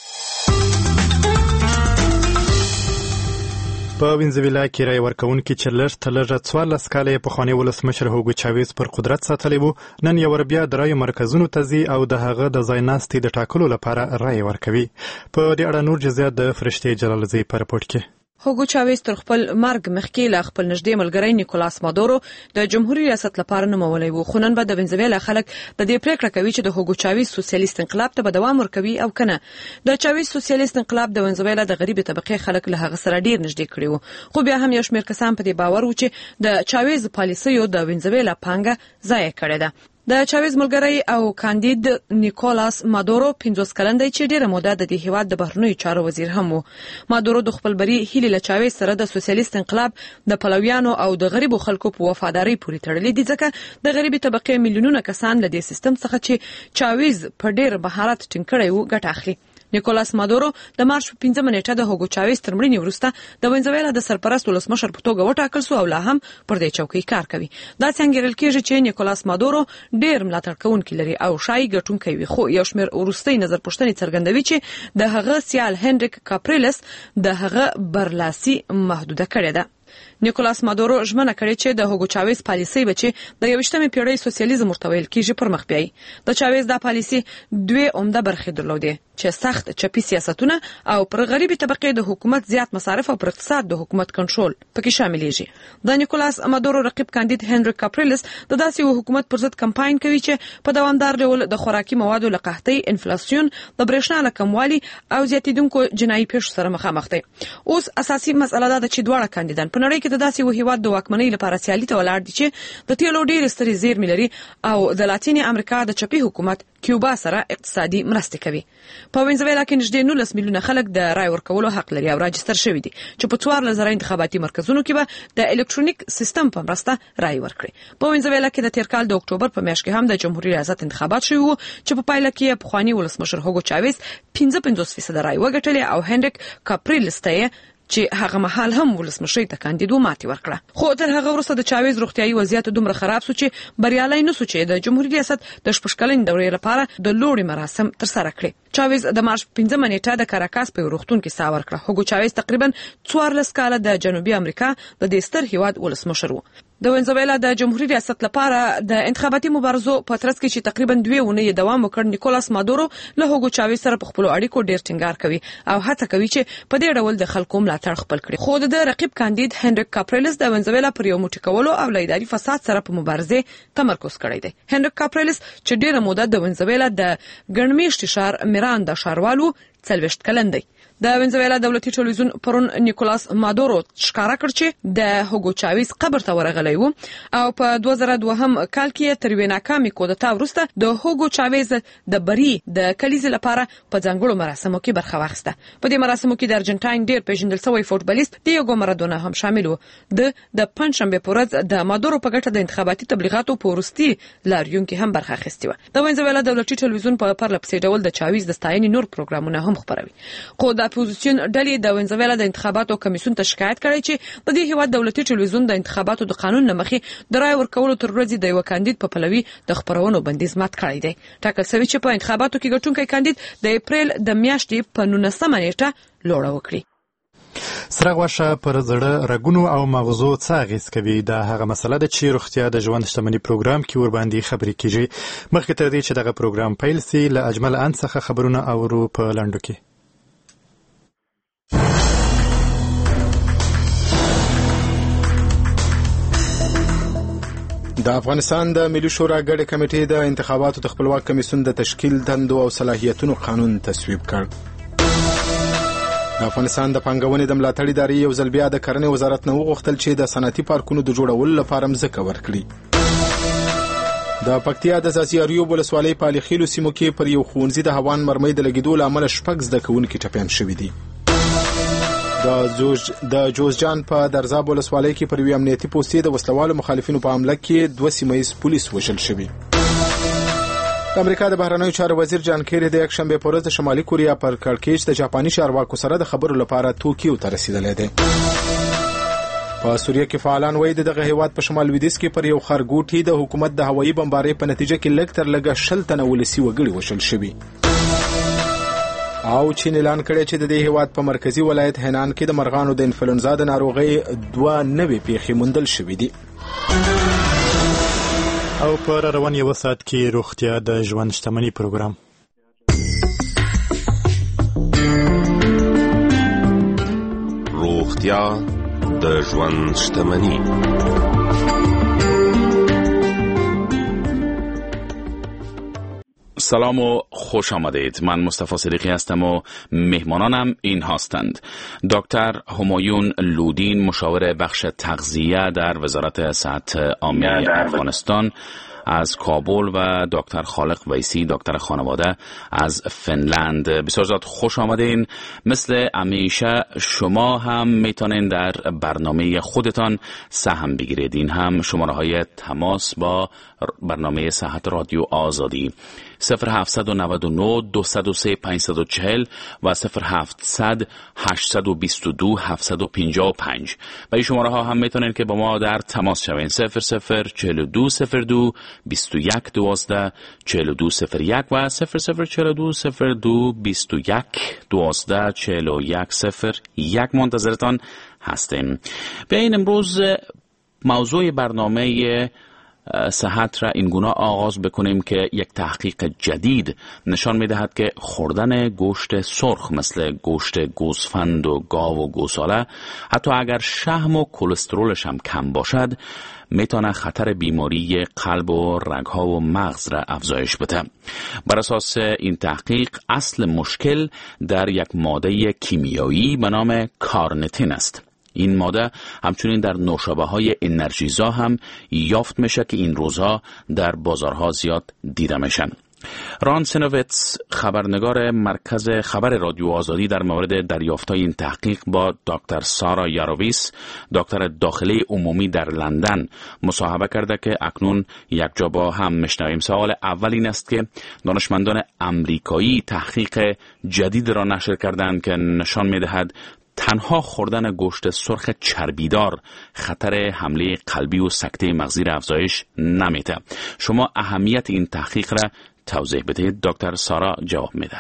په وینزویلا کې رای ورکوونکي چې لږ تر لږه 14 کاله یې پخوانی ولسمشر هوګو چاویز پر قدرت ساتلی و نن یو ور بیا د رایو مرکزونو ته ځي او د هغه د ځای ناستې د ټاکلو لپاره رای ورکوي. په دې اړه نور جزئیات د فرشتې جلالزی په رپورټ کې. هوګو چاویز تر خپل مرګ مخکې له خپل نږدې ملګری نیکولاس مادورو د جمهوریت ریاست لپاره نومولی و. خو نن به د وینزویلا خلک د دې پریکړه کوي چې د هوګو چاویز سوسیالیست انقلاب ته به دوام ورکوي او کنه. د چاویز سوسیالیست انقلاب د وینزویلا د غریبې طبقې خلک له هغه سره ډیر نږدې کړي وو. خو بیا هم یو شمېر کسان په دې باور وو چې د چاویز پالیسیو د وینزویلا پانګه ضایع کړې ده. د چاویز ملګری او کاندید نیکولاس مادورو 50 کلن دی چې ډیره موده د دې هیواد د بهرنیو چارو وزیر هم وو. مادورو د خپل بری هیلې له چاویز سره د سوسیالیست انقلاب د پلویانو او د غریبو خلکو په وفاداری پورې تړلې دي ځکه د غریبي طبقې میلیونونه کسان له دې سیستم څخه چې چاویز په ډیر مهارت ټینګ کړی وو ګټه اخلي. نیکولاس مادورو د مارچ 15 نیټه د هوګو چاویز تر مړینې وروسته د وینزویلا د سرپرست ولسمشر په توګه وټاکل شو او لا هم پر دې چوکۍ کار کوي. دا څنګه رل کېږي چې نیکولاس مادورو ډیر ملاتړ کوونکي لري او شای ګټونکي وي. خو یو شمېر وروستي نظر پوښتنې څرګندوي چې د هغه سیال هنریک کاپریلس د هغه برلاسي محدوده کړې ده. نیکولاس مادورو ژمنه کړې چې د هوګو چاویز پالیسي به چې د 21مې پیړۍ سوسیالیزم ورته ویل کېږي پر مخ بیایي. د چاویز دا پالیسي دوه عمده برخې درلودې چې سخت چپی سیاستونه او پر غریبي طبقې د حکومت زیات مصارف او پر اقتصاد د حکومت کنټرول پکې شاملېږي. د نیکولاس مادورو رقیب کاندید هنریک کاپریلس د داسې یو حکومت پر ضد کمپاین کوي چې په دوامدار ډول د خوراکي موادو له قحطۍ، انفلاسیون، د برېښنا له کموالي او زیاتېدونکو جنایي پیښو سره مخامخ دی. اوس اساسي مسله دا ده چې دواړه کاندیدان په نړۍ کې د داسې یو هیواد د واکمنۍ لپاره سیالي ته ولاړ دي چې د تیلو ډېرې سترې زیرمې لري او د لاتینې امریکا د چپي حکومت کیوبا سره اقتصادي مرستې کوي. په وینزویلا کې نږدې 19 میلیونه خلک د رای ورکولو حق لري او راجستر شوي دي چې په 14,000 انتخاباتي مرکزونو کې به د الکترونیک سیستم په مرسته رای ورکړي. په وینزویلا کې د تیر کال د اکتوبر په میاشت کې هم د جمهوریت ریاست انتخابات شوي وو چې په پایله کې پخوانی ولسمشر هوګو چاویز 55% رای وګټلې او هنریک کاپریلس ته چې هغه مهال هم ولسمشر ته کاندید و ماتې ورکړه. خو تر هغه وروسته د چاویز روغتیايي وضعیت دومره خراب شو چې بریالي نه شو چې د جمهوریت ریاست د شپږکلنې دورې لپاره د لوړې مراسم ترسره کړي. چاویز د مارچ 15 نیټه د کاراکاس په روغتون کې ساه ورکړه. هوګو چاویز تقریبا 14 کاله د جنوبي امریکا د دې ستر هیواد ولسمشر و. د ونزویلا د جمهوریت ریاست لپاره د انتخاباتي مبارزو په ترڅ کې چې تقریبا 2 اونۍ دوام وکړ، نیکولاس مادورو له هوګو چاویز سره په خپل اړیکو ډیر ټینګار کوي او هڅه کوي چې په دې ډول د خلکو ملاتړ خپل کړي. خو د رقیب کاندید هنریک کاپریلس د ونزویلا پر یو موټی کولو او اداري فساد سره په مبارزه تمرکز کړی دی. هنریک کاپریلس چې ډیره موده د ونزویلا د ګڼمیشتي شهر میراندا ښاروالو 40 کلن دی. د ونزویلا دولتي ټلویزیون پرون نیکولاس مادورو ښکارا کړ چې د هوګو چاویز قبر ته ورغلی و او په 2002 کال کې تر وینا کامي کودتا وروسته د هوګو چاویز د بری د کلیزې لپاره په ځانګړو مراسمو کې برخه واخیسته. په دې مراسمو کې د ارجنټاین ډیر پیژندل شوی فوټبالیست دیګو مارادونا هم شامل و. د پنځشنبه په ورځ د مادورو په ګټه د انتخاباتي تبلیغاتو په وروستي لاریون کې هم برخه اخیستې و. د ونزویلا دولتي ټلویزیون په پرلپسې ډول د چاویز د ستاینې نور پروګرامونه هم خپروي. خو د اپوزیسیون ډلې د ونزویلا د انتخاباتو کمیسیون ته شکایت کړی چې د دې هیواد دولتي ټلویزیون د انتخاباتو د قانون لمخې د رای ورکولو تر ورځې د یو کاندید په پلوي د خبرونو بندیز مات کړی دی. ټاکل شوی چې په انتخاباتو کې ګټونکی کاندید د اپریل د میاشتې په 19 نیټه لوړه وکړي. سره غوښه پر زړه رګونو او مغزو څه اغیز کوي؟ دا هغه مسله ده چې روغتیا د ژوند شتمنۍ پروګرام کې ورباندې خبرې کیږي. مخکې تر دې چې دغه پروګرام پیل سي، له اجمل ان څخه خبرونه اورو په لنډو کې. د افغانستان د ملي شورا ګډه کمیټې د انتخاباتو د خپلواک کمیسیون د تشکیل دندو او صلاحیتونو قانون تصویب کړ. د افغانستان د پانګونې د ملاتړ ادارې یو ځل بیا د کرنې وزارت نه وغوښتل چې د صنعتي پارکونو د جوړولو لپاره مځکه ورکړي. د پکتیا د ځاځي اریوب ولسوالۍ په الخیلو سیمو کې پر یو ښوونځي د هوان مرمۍ د لګیدو له امله 6 زده کوونکي ټپیان شوي دي. د جوزجان په درزاب ولسوالۍ کې پر یو امنیتي پوستې د وسلوالو مخالفینو په حمله کې 2 سیمه ییز پولیس وژل شوي. د امریکا د بهرنیو چارو وزیر جان کیری د یکشنبه په ورځ د شمالي کوریا پر کړکېچ د جاپاني چارواکو سره د خبرو لپاره توکیو ته رسیدلی دی. په سوریه کې فعالان وایي دغه هیواد په شمال لویدیځ کې پر یو خرګوټي د حکومت د هوایي بمبارۍ په نتیجه کې لږ تر لږه 60 تنه ولسي وګړي وژل شوي. او چین اعلان کړی چې د دې هیواد په مرکزی ولایت هنان کې د مرغانو د انفلونزا د ناروغۍ 2 نوې پیښې موندل شوې دي. او پر روان یو ساعت کې روغتیا د ژوند شتمنۍ پروګرام. روغتیا د ژوند شتمنۍ. سلام و خوش آمدید. من مصطفی صدیقی هستم و مهمانانم این هستند: دکتر همایون لودین، مشاور بخش تغذیه در وزارت صحت عامه افغانستان از کابل و دکتر خالق ویسی، دکتر خانواده از فنلند. بسیار زیاد خوش آمدین. مثل همیشه شما هم میتونین در برنامه خودتان سهم بگیرید. این هم شماره های تماس با برنامه صحت رادیو آزادی 0799 203 540 و 0700 822 755. و این شماره ها هم میتونین که با ما در تماس شوین. 004202 21 12 42 01 و 004202 21 12 41 01. منتظرتان هستیم. بیاین امروز موضوع برنامه صحت را این گونه آغاز بکنیم که یک تحقیق جدید نشان می‌دهد که خوردن گوشت سرخ مثل گوشت گوسفند و گاو و گوساله، حتی اگر شحم و کلسترولش هم کم باشد، میتونه خطر بیماری قلب و رگها و مغز را افزایش بده. بر اساس این تحقیق اصل مشکل در یک ماده کیمیایی به نام کارنیتین است. این ماده همچنین در نوشابه‌های انرژیزا هم یافت میشه که این روزها در بازارها زیاد دیده میشن. ران سینوویتس، خبرنگار مرکز خبر رادیو آزادی، در مورد دریافت‌های این تحقیق با دکتر سارا یارویس، دکتر داخلی عمومی در لندن، مصاحبه کرده که اکنون یک جا با هم میشنویم. سوال اول این است که دانشمندان امریکایی تحقیق جدید را نشر کردند که نشان می‌دهد تنها خوردن گوشت سرخ چربیدار خطر حمله قلبی و سکته مغزی را افزایش نمیده. شما اهمیت این تحقیق را توضیح بدهید. دکتر سارا جواب میدهد.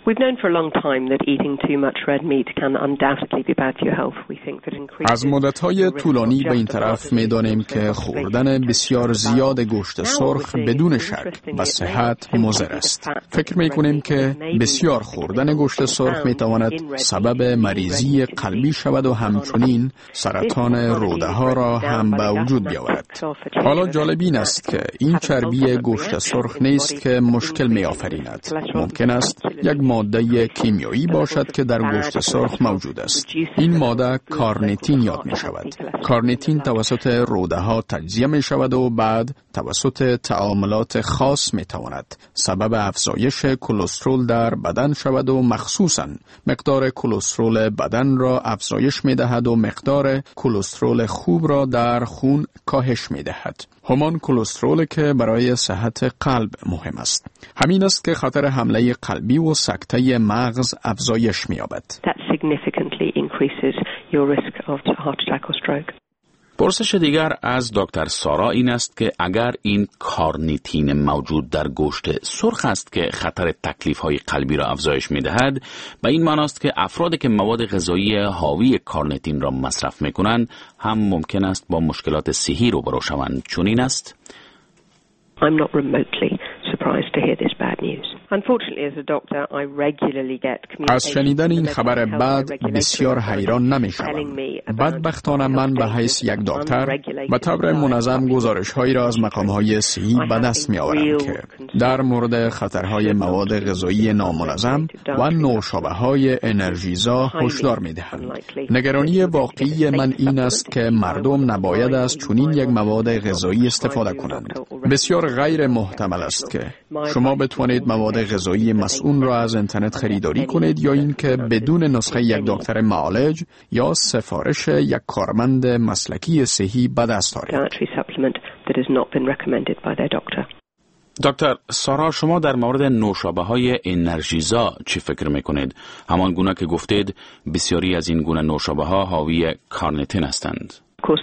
از مدت‌های طولانی به این طرف می‌دانیم که خوردن بسیار زیاد گوشت سرخ بدون شک به صحت مضر است. فکر می‌کنیم که بسیار خوردن گوشت سرخ می‌تواند سبب مریضی قلبی شود و همچنین سرطان روده‌ها را هم به وجود بیاورد. حالا جالب این است که این چربی گوشت سرخ نیست که مشکل می‌آفریند. ممکن است یک ماده کیمیایی باشد که در گوشت سرخ موجود است. این ماده کارنیتین یاد می شود. کارنیتین توسط روده‌ها تجزیه می شود و بعد توسط تعاملات خاص می تواند سبب افزایش کلسترول در بدن شود و مخصوصاً مقدار کلسترول بدن را افزایش می دهد و مقدار کلسترول خوب را در خون کاهش می دهد. همان کلسترول که برای صحت قلب مهم است. همین است که خطر حمله قلبی و سکته مغز افزایش می‌یابد. پرسش دیگر از دکتر سارا این است که اگر این کارنیتین موجود در گوشت سرخ است که خطر تکلیف‌های قلبی را افزایش می‌دهد، به این معنی است که افرادی که مواد غذایی حاوی کارنیتین را مصرف می‌کنند هم ممکن است با مشکلات صحی روبرو شوند. چنین است؟ I'm not remotely surprised to hear this bad news. Unfortunately, as a doctor, I regularly get communication. از شنیدن این خبر بد بسیار حیران نمی‌شوم. بدبختانه من به حیث یک دکتر به طور منظم گزارش‌هایی را از مقام‌های صحی به دست می‌آورم که در مورد خطرهای مواد غذایی نامنظم و نوشابه‌های انرژیزا هشدار می‌دهند. نگرانی واقعی من این است که مردم نباید از چنین یک مواد غذایی استفاده کنند. بسیار غیر محتمل است که شما بتوانید مواد غذایی مسئول را از اینترنت خریداری کنید یا اینکه بدون نسخه یک دکتر معالج یا سفارش یک کارمند مسلکی صحی به دست آورید. دکتر سارا، شما در مورد نوشابه‌های انرژیزا چی فکر میکنید؟ همان گونه که گفتید بسیاری از این گونه نوشابه‌ها حاوی کارنیتین هستند.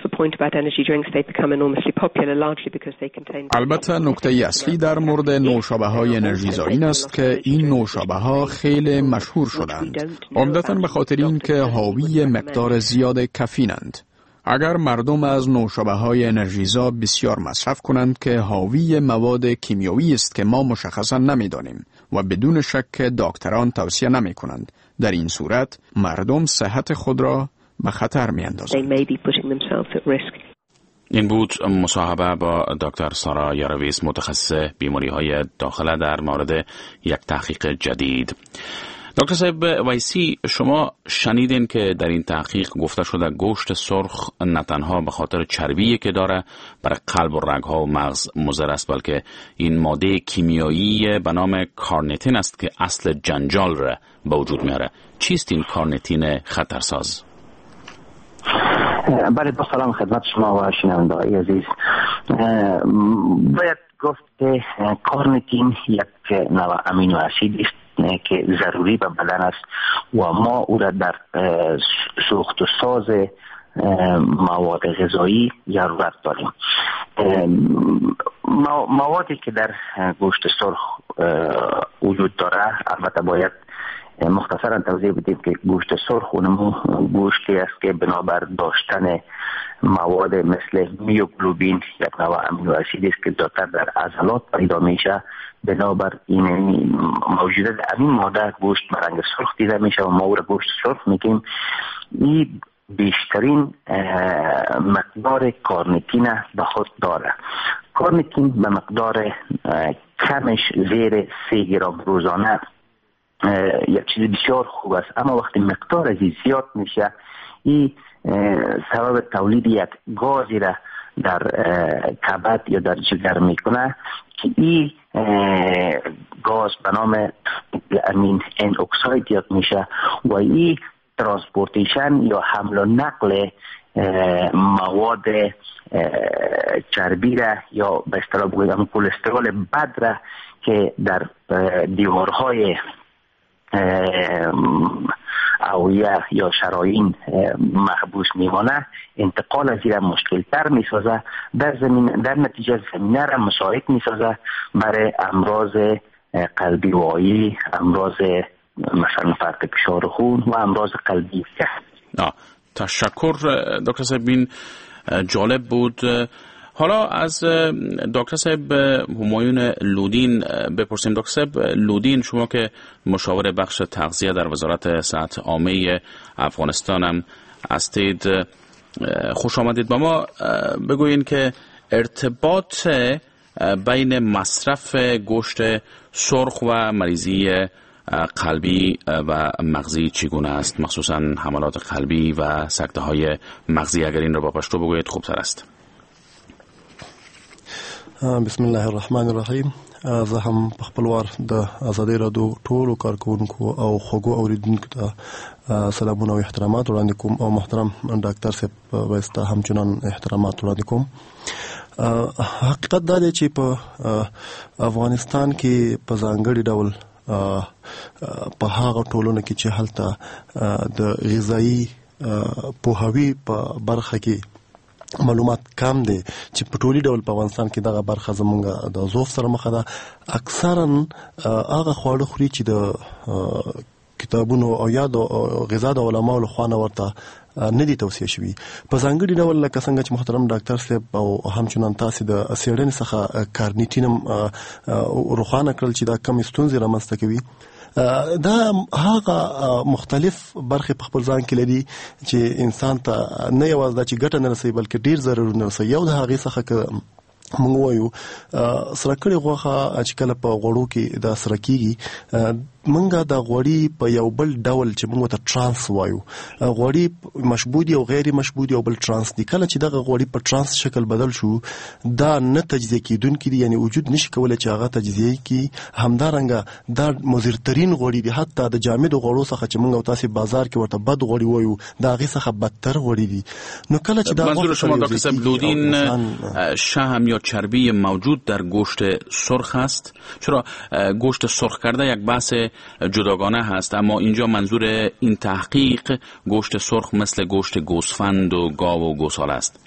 البته نکته اصلی در مورد نوشابه‌های انرژیزا این است که این نوشابه‌ها خیلی مشهور شدند، عمدتاً به خاطر اینکه حاوی مقدار زیاد کافینند. اگر مردم از نوشابه‌های انرژیزا بسیار مصرف کنند که حاوی مواد کیمیایی است که ما مشخصاً نمی‌دانیم و بدون شک دکتران توصیه نمی‌کنند، در این صورت مردم صحت خود را به خطر می‌اندازند. این بود مصاحبه با دکتر سارا یارویس، متخصص بیماری‌های داخله در مورد یک تحقیق جدید. دکتر صاحب ویسی، شما شنیدین که در این تحقیق گفته شده گوشت سرخ نه تنها به خاطر چربی که داره برای قلب و رگ‌ها و مغز مضر است، بلکه این ماده کیمیایی به نام کارنیتین است که اصل جنجال را به وجود میاره. چیست این کارنیتین خطرساز؟ بله، با سلام خدمت شما و شنونده‌های عزیز. باید گفت که کارنیتین یک نوع امینو اسید است که ضروری به بدن است و ما او را در سوخت و ساز مواد غذایی ضرورت داریم. موادی که در گوشت سرخ وجود داره، البته باید مختصرا توضیح بدیم که گوشت سرخ اونمو گوشتی است که بنابر داشتن مواد مثل میوگلوبین، یک نوع امینو اسید است که زیادتر در عضلات پیدا میشه، بنابر این موجودیت این ماده گوشت به رنگ سرخ دیده میشه و ما او را گوشت سرخ میگیم. این بیشترین مقدار کارنیتین به خود داره. کارنیتین به مقدار کمش زیر 3 گرم روزانه یک چیز بسیار خوب است، اما وقتی مقدار از زیاد میشه این سبب تولید یک گازی را در کبد یا در جگر میکنه که این گاز به نام امین ان اکساید یاد میشه و این ترانسپورتیشن یا حمل و نقل مواد چربی را یا به اصطلاح بگویم کلسترول بد را که در دیوارهای اوعیه یا شرايين محبوس میمانه، انتقال از این مشکل تر میسازه، در نتیجه زمینه را مساعد میسازه برای امراض قلبی وایی، امراض مثلا فرط فشار خون و امراض قلبی. تشکر دکتر صاحب، این جالب بود. حالا از دکتر صاحب همایون لودین بپرسیم. دکتر صاحب لودین، شما که مشاور بخش تغذیه در وزارت صحت عامه افغانستان هم هستید، خوش آمدید. با ما بگوین که ارتباط بین مصرف گوشت سرخ و مریضی قلبی و مغزی چگونه است، مخصوصا حملات قلبی و سکته های مغزی؟ اگر این رو با پشتو بگویید خوبتر است. بسم الله الرحمن الرحیم. زه هم په خپل وار د آزادۍ راډیو ټولو کارکونکو او خوږو اوریدونکو ته سلامونه او احترامات وړاندې کوم، او محترم ډاکټر صاحب وایستا همچنان احترامات وړاندې کوم. حقیقت دا دی چې په افغانستان کې په ځانګړي ډول په هغه ټولنه کې چې هلته د غذایی پوهاوي په برخه کې معلومات کم دي، چې په ټولي ډول په افغانستان کې دغه برخه زمونږ د ضعف سره مخ ده. اکثرا هغه خواړه خوري چې د کتابونو او یا د غذا د علماو لخوا نه ورته نه دي توصیه شوي. په ځانګړي ډول لکه څنګه چې محترم ډاکټر صاحب او همچنان تاسې د څېړنې څخه کارنیټین روښانه کړل چې دا کم ستونزې رامنځته کوي. دا هغه مختلف برخې په خپل ځان کې لري چې انسان ته نه یوازې دا چې ګټه نه رسوي بلکې ډیر ضررونه رسوي. یو د هغې څخه که موږ وایو سره کړې غوښه چې کله په غوړو کې دا سره کېږي، منګه د غوړي په یو بل ډول چې موږ ته ترانس وایو، غوړي مشبودي او غیر مشبودي او بل ترانس دي. کله چې دغه غوړي په ترانس شکل بدل شو، دا نه تجزیه کیدونکي دي، یعنی وجود نشي کولای چې هغه تجزیه کی. همدارنګه دا مضرترین غوړي دي، حتی د جامد غوړو څخه چې موږ او تاسو بازار کې ورته بد غوړي وایو، دا هغه څخه بدتر غوړي دي. نو کله چې دا منظور شما دکتر صاحب لودین شحم یا چربی موجود در گوشت سرخ است؟ چرا گوشت سرخ کرده یک بحث جداگانه هست، اما اینجا منظور این تحقیق گوشت سرخ مثل گوشت گوسفند و گاو و گوساله است.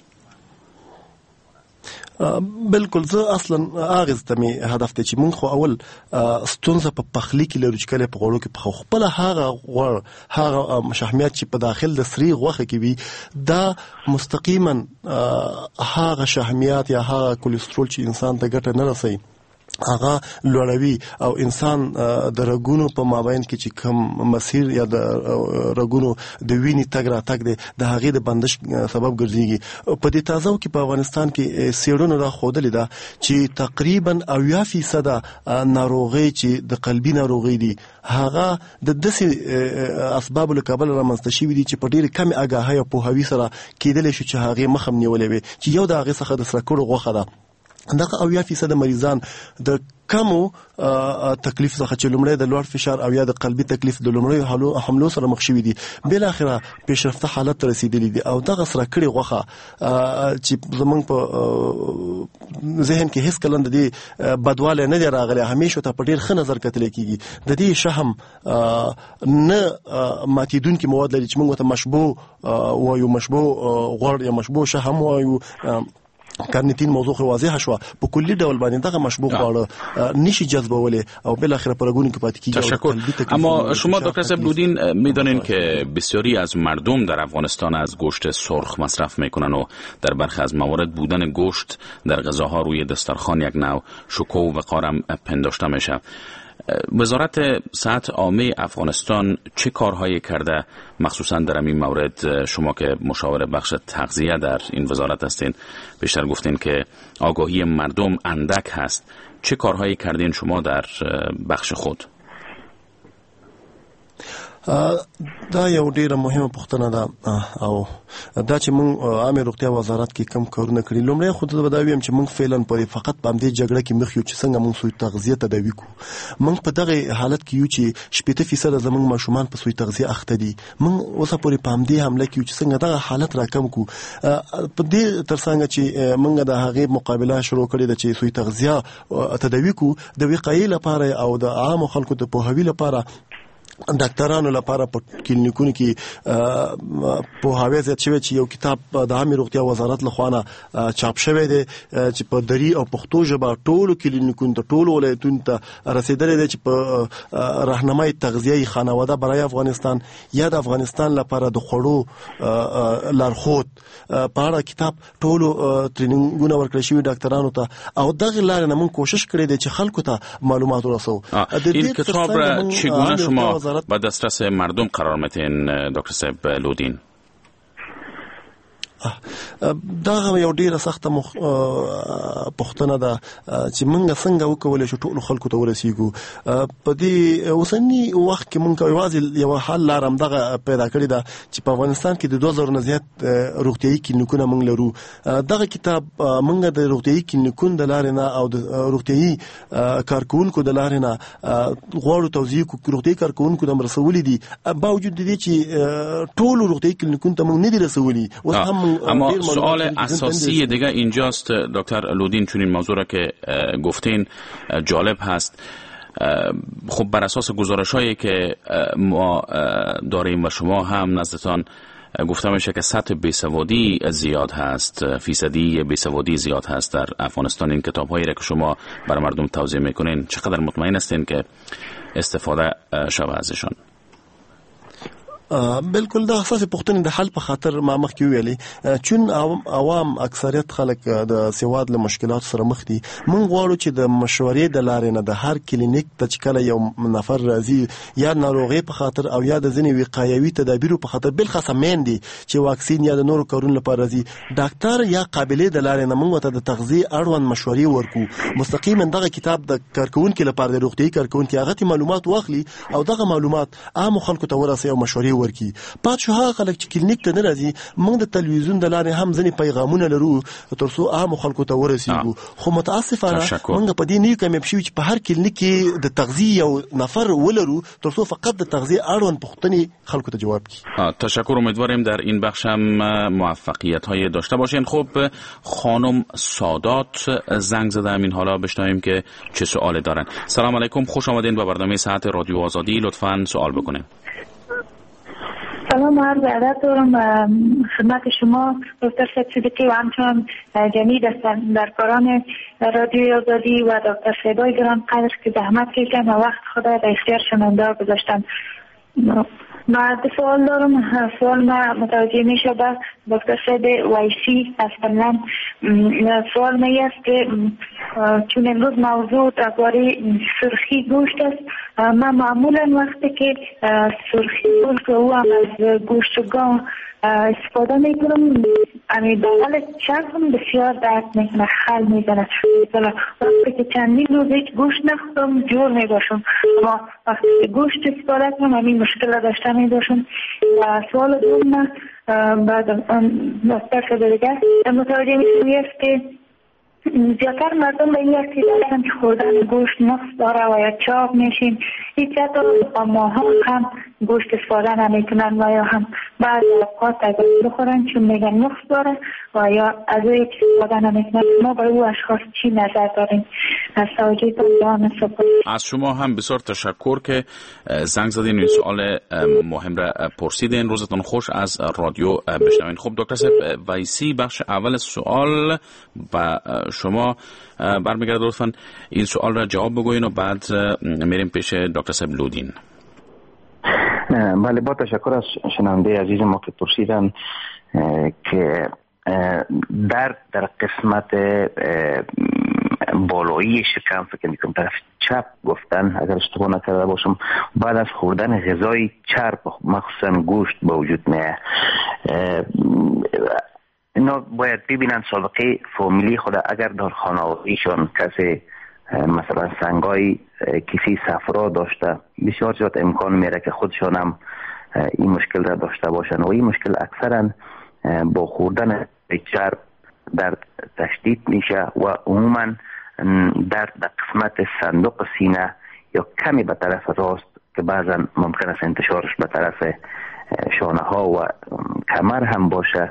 بالکل. زه اصلا هغه ته می هدف ته چې مونږ خو اول ستونزه په پخلی کې لرو چې کله په غوړو کې په خپل هغه شحمیات چې په داخل د سری غوښه کې وي، دا مستقیما هغه شحمیات یا هغه کولېسترول چې انسان ته ګټه نه رسوي هغه لوړوي، او انسان د رګونو په مابین کې چې کم مسیر یا د رګونو د وینې تګ راتګ دی د هغې د بندش سبب ګرځيږي. په دې تازه کې په افغانستان کې څېړنو راښودلې ده چې تقریبا 80% ناروغۍ چې د قلبي ناروغۍ دي هغه د داسې اسبابو له کبله رامنځته شوي دي چې په ډېرې کمې اګاهۍ او پوهاوي سره کېدلی شي چې هغې مخه م نیولی وي، چې یو د هغې څخه د سره کړو غوښه ده. دغه 80% مریضان د کمو تکلیف څخه چې لومړی د لوړ فشار او یا د قلبي تکلیف د لومړیو حملو سره مخ شوي دي، بل اخره پیشرفته حالت ته رسیدلی دي. او دغه سره کړي غوښه چې زمونږ په ذهن کې هیڅ کله د دې بدواله نه دی راغلی، همیشه ته په ډیر ښه نظر کتل کېږي. د دې شحم نه ماتیدونکي مواد لري چې موږ ته مشبوه وایو، مشبوه غوړ یا مشبوه شحم وایو. کارنیتین موضوع واضحه شو، په کلی ډول باندې دغه مشبوه خواړه نشي جذبوله او بل اخر پرگونی که پاتې کیږي. تشکر. اما شما دکتر صاحب لودین میدانین که بسیاری از مردم در افغانستان از گوشت سرخ مصرف میکنن و در برخی از موارد بودن گوشت در غذاها روی دسترخوان یک نوع شکوه و وقارم پنداشته میشه. وزارت صحت عامه افغانستان چه کارهایی کرده مخصوصا در این مورد؟ شما که مشاور بخش تغذیه در این وزارت هستین، بیشتر گفتین که آگاهی مردم اندک هست. چه کارهایی کردین شما در بخش خود؟ دا یو ډیره مهمه پوښتنه ده، او دا چې موږ عامه روغتیا وزارت کې کم کارونه کړي. لومړی خو ته به دا ویم چې موږ فعلا پرې فقط په همدې جګړه کې مخ یو چې څنګه موږ سوی تغذیه تداوي کوو. موږ په دغه حالت کې یو چې 80% زموږ ماشومان په سوی تغذیه اخته دي. موږ اوسه پرې په همدې حمله کې یو چې څنګه دغه حالت راکم کوو. په دې ترڅنګ چې موږ د هغې مقابله شروع کړې ده چې سوی تغذیه تداوي کوو د وقایې لپاره او د عامو خلکو د پوهاوي لپاره. ډاکټرانو لپاره په کلینیکونو کې په هاوی زیات شوی چې یو کتاب د عامه روغتیا وزارت لخوا نه چاپ شوی دی چې په دری او پښتو ژبه ټولو کلینیکونو ته ټولو ولایتونو ته رسیدلی دی چې په راهنمایي تغذیه خانواده برای افغانستان یا د افغانستان لپاره د خوړو لارښود په اړه کتاب ټولو ټریننګونه ورکړل شوي ډاکټرانو ته او دغه لارې نه موږ کوشش کړی دی چې خلکو ته معلومات ورسوو. این کتاب را چگونه شما به دسترس مردم قرار میدین دکتر صاحب لودین؟ دا یو ډیره سخته پوښتنه ده چې موږ څنګه وکولای شو ټول خلکو ته ورسیږو. په دې اوسنی وخت کې موږ یوازې یو حل لار همدغه پیدا کړې ده چې په افغانستان کې د 2000 نه زیات روغتیایي کلینیکونه موږ لرو. دغه کتاب موږ د روغتیایي کلینیکونو د لارې نه او د روغتیایي کارکونکو د لارې نه غواړو توضیح کوو. روغتیایي کارکونکو د مرسولې دي باوجود دې چې ټول روغتیایي کلینیکونو ته موږ نه دي رسولي. اوس هم اما سوال اساسی دیگه اینجاست دکتر لودین، چون این موضوع را که گفتین جالب هست. خب بر اساس گزارش‌هایی که ما داریم و شما هم نزدتان گفته میشه که سطح بیسوادی زیاد هست، فیصدی بیسوادی زیاد هست در افغانستان. این کتاب‌هایی را که شما بر مردم توضیح میکنین چقدر مطمئن هستین که استفاده شوه ازشان؟ بالکل دا اساسي پوښتنې د حل په خاطر ما مخکې ویلي چون عوام اکثریت خلک د سواد له مشکلات سره مخ دي. موږ غواړو چې د مشورې د لارې نه د هر کلینیک ته چې کله یو نفر راځي یا ناروغي په خاطر او یا د ځینې وقایوي تدابیرو په خاطر بل خاصه میندې چې واکسین یا د نورو کارونو لپاره راځي ډاکټر یا قابلیت د لارې نه موږ ته د تغذیه اړوند مشورې ورکو. مستقیما دغه کتاب د کارکونکو لپاره د روغتي کارکونکو هغه معلومات واخلي او دغه معلومات عام خلکو ته ورسوي او مشورې ورکي. پاتې شو هغه خلک چې کلینیک ته نه راځي موږ د تلویزیون د لارې هم ځینې پیغامونه لرو ترڅو عام خلکو ته ورسیږو. خو متاسفانه موږ په دې نه یو کامیاب شوي چې په هر کلینیک کې د تغذیه یو نفر ولرو ترڅو فقط د تغذیه اړوند پوښتنې خلکو ته جواب کړي. تشکر. امیدواریم در این بخش هم موفقیت‌های داشته باشین. خب خانم سادات زنگ زدم این حالا بشنویم که چه سوالی دارن. سلام علیکم، خوش آمدین به برنامه ساعت رادیو آزادی. لطفاً سوال بکنین. سلام عرض ادب دارم خدمت شما دکتر صدیقی و همچنان جمعی دستاندرکاران رادیو آزادی و دکتر صدای گران قدر که زحمت کشیدن و وقت خود در اختیار شنونده گذاشتن. ما سوال دارم. سوال ما متوجه می شده دکتر سید ویسی از فنلند. سوال می است که چون امروز موضوع درباره سرخی گوشت است، من معمولا وقتی که سرخی گوشت او هم از گوشتگان استفاده می کنم امی بغل چشم بسیار درد می کنه، خل می زنه. وقتی که چندین روز هیچ گوشت نخورم جور می باشم، اما وقتی که گوشت استفاده کنم همین مشکل داشته می باشم. و سوال دوم بعد دکتر دیگه متوجه می شوید که زیادتر مردم به این عقیده هستند که خوردن گوشت نقص داره و یا چاق میشین. هیچ حتی ماها هم گوشت استفاده نمیکنن و یا هم بعض اوقات اگر بخورن چون میگن نقص داره و یا از او استفاده نمیکنن. ما با او اشخاص چی نظر داریم؟ از توجه از شما هم بسیار تشکر که زنگ زدین این سوال مهم را پرسیدین. روزتون خوش. از رادیو بشنوین. خب دکتر صاحب ویسی بخش اول سوال با شما برمیگرده، لطفاً این سوال را جواب بگوین و بعد میریم پیش دکتر صاحب لودین. بله، با تشکر از شنونده عزیز ما که پرسیدن که در قسمت بالایی شکم فکر میکنم طرف چپ گفتن اگر اشتباه نکرده باشم بعد از خوردن غذای چرب مخصوصا گوشت به وجود میاد. اینا باید ببینن سابقه فامیلی خود. اگر در خانوادگیشون کسی مثلا سنگای کیفی صفرا داشته بسیار زیاد امکان میره که خودشان هم این مشکل را داشته باشن و این مشکل اکثرا با خوردن چرب در تشدید میشه و عموما در قسمت صندوق سینه یا کمی به طرف راست که بعضا ممکن است انتشارش به طرف شانه ها و کمر هم باشه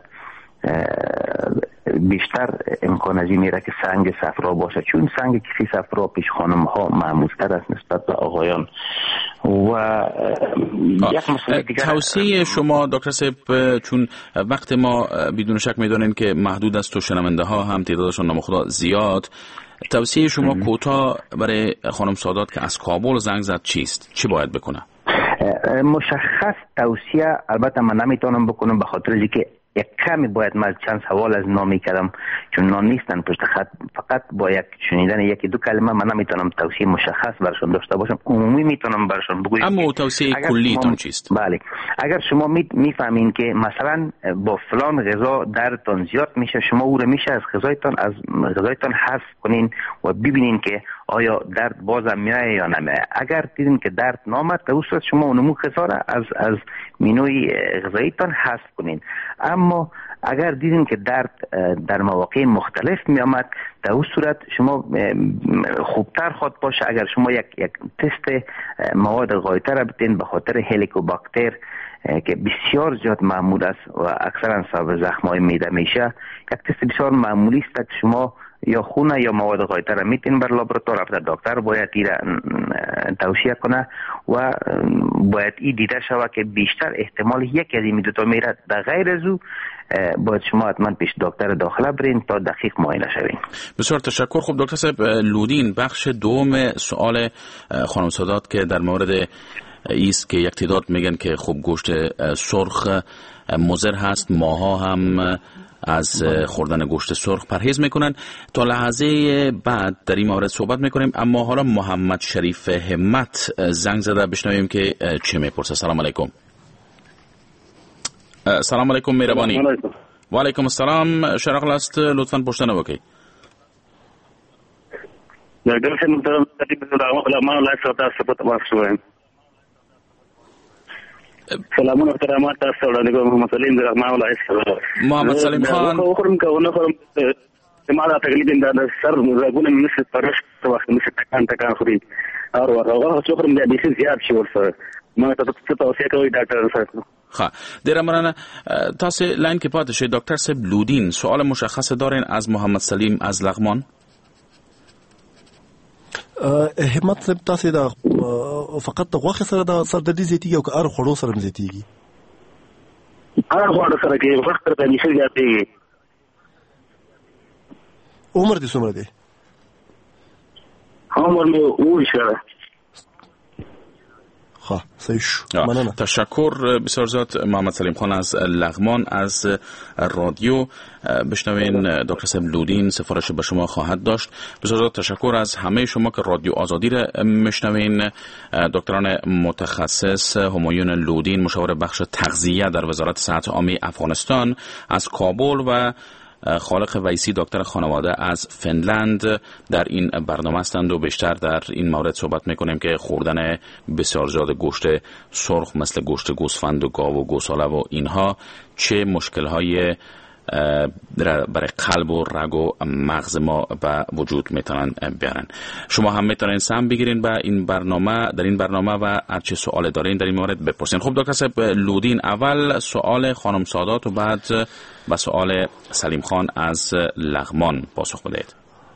بیشتر امکان از این میره که سنگ صفرا باشه، چون سنگ کیفی صفرا پیش خانم ها معمول‌تر است نسبت به آقایان و یک مسئله دیگر توصیه شما دکتر صاحب، چون وقت ما بدون شک میدونین که محدود است و شنونده ها هم تعدادشون نمخدا زیاد، توصیه شما کوتاه برای خانم سادات که از کابل زنگ زد چیست؟ چی باید بکنه؟ مشخص توصیه البته من نمیتونم بکنم، به خاطر اینکه یک کمی باید من چند سوال از نامی کردم چون نام نیستن پشت خط، فقط با یک شنیدن یکی دو کلمه من نمیتونم توصیه مشخص برشون داشته باشم. عمومی میتونم برشون بگویم. اما توصیه کلیتون چیست؟ بله، اگر شما میفهمین که مثلا با فلان غذا دردتان زیاد میشه، شما او رو میشه از غذایتان حذف کنین و ببینین که آیا درد بازم میاد یا نمیاد. اگر دیدین که درد نامد، به اون صورت شما اونمو غذا را از مینوی غذاییتان حذف کنین. اما اگر دیدین که درد در مواقع مختلف می آمد، در اون صورت شما خوبتر خود باشه اگر شما یک تست مواد غایطه را بتین، به خاطر هلیکوباکتر که بسیار زیاد معمول است و اکثرا سبب زخم‌های معده میشه. یک تست بسیار معمولی است که شما یا خونه یا مواد غایطه را میتین بر لابراتوار، البته دکتر باید این توصیه کنه و باید این دیده شود که بیشتر احتمال یکی از این دو تا میره. در غیر از او باید شما حتما پیش دکتر داخله برین تا دقیق معاینه شوین. بسیار تشکر. خب دکتر صاحب لودین، بخش دوم سوال خانم سادات که در مورد ایست که یک تعداد میگن که خب گوشت سرخ مضر هست، ماها هم از خوردن گوشت سرخ پرهیز میکنن. تا لحظه بعد در این مورد صحبت میکنیم، اما حالا محمد شریف همت زنگ زده، بشنویم که چی میپرسه. سلام علیکم. سلام علیکم مهربانی. و علیکم السلام. شرق است، لطفاً پشتنه وکی. سلامون احترامات تاسو وړاندې کوم. محمد سلیم د رحمان الله اسلام. محمد سلیم خان خورم کوونه خورم ما دا تقریبا د سر مزاګونه مشه پرش وخت مشه ټکان خوري او هغه څو خورم د دې زیات شي ورسره. ما ته توصیه کوي ډاکټر صاحب. خب در مننه. تاسو لاین کې پاتې شئ. دکتر صاحب لودین سوال مشخص دارین از محمد سلیم از لغمان. همت صاحب تاسو دا فقط د غوښه سره د سردردي زیاتیږي او که ار خوړو سره زیاتیږي؟ ار خوړو سره کې وخت ته نشي زیاتیږي. عمر دې څومره دی؟ عمر مې وشره. تشکر بسیار زیاد محمد سلیم خان از لغمان از رادیو. بشنوین دکتر صاحب لودین سفارش به شما خواهد داشت. بسیار زیاد تشکر از همه شما که رادیو آزادی را میشنوین. دکتران متخصص همایون لودین مشاور بخش تغذیه در وزارت صحت عامه افغانستان از کابل و خالق ویسی دکتر خانواده از فنلند در این برنامه هستند و بیشتر در این مورد صحبت میکنیم که خوردن بسیار زیاد گوشت سرخ مثل گوشت گوسفند و گاو و گوساله و اینها چه مشکل‌های برای قلب و رگ و مغز ما به وجود میتونن بیارن. شما هم میتونین سهم بگیرین به این برنامه، در این برنامه و هر چه سوال دارین در این مورد بپرسین. خب دکتر صاحب لودین، اول سوال خانم سادات و بعد به سوال سلیم خان از لغمان پاسخ بدهید.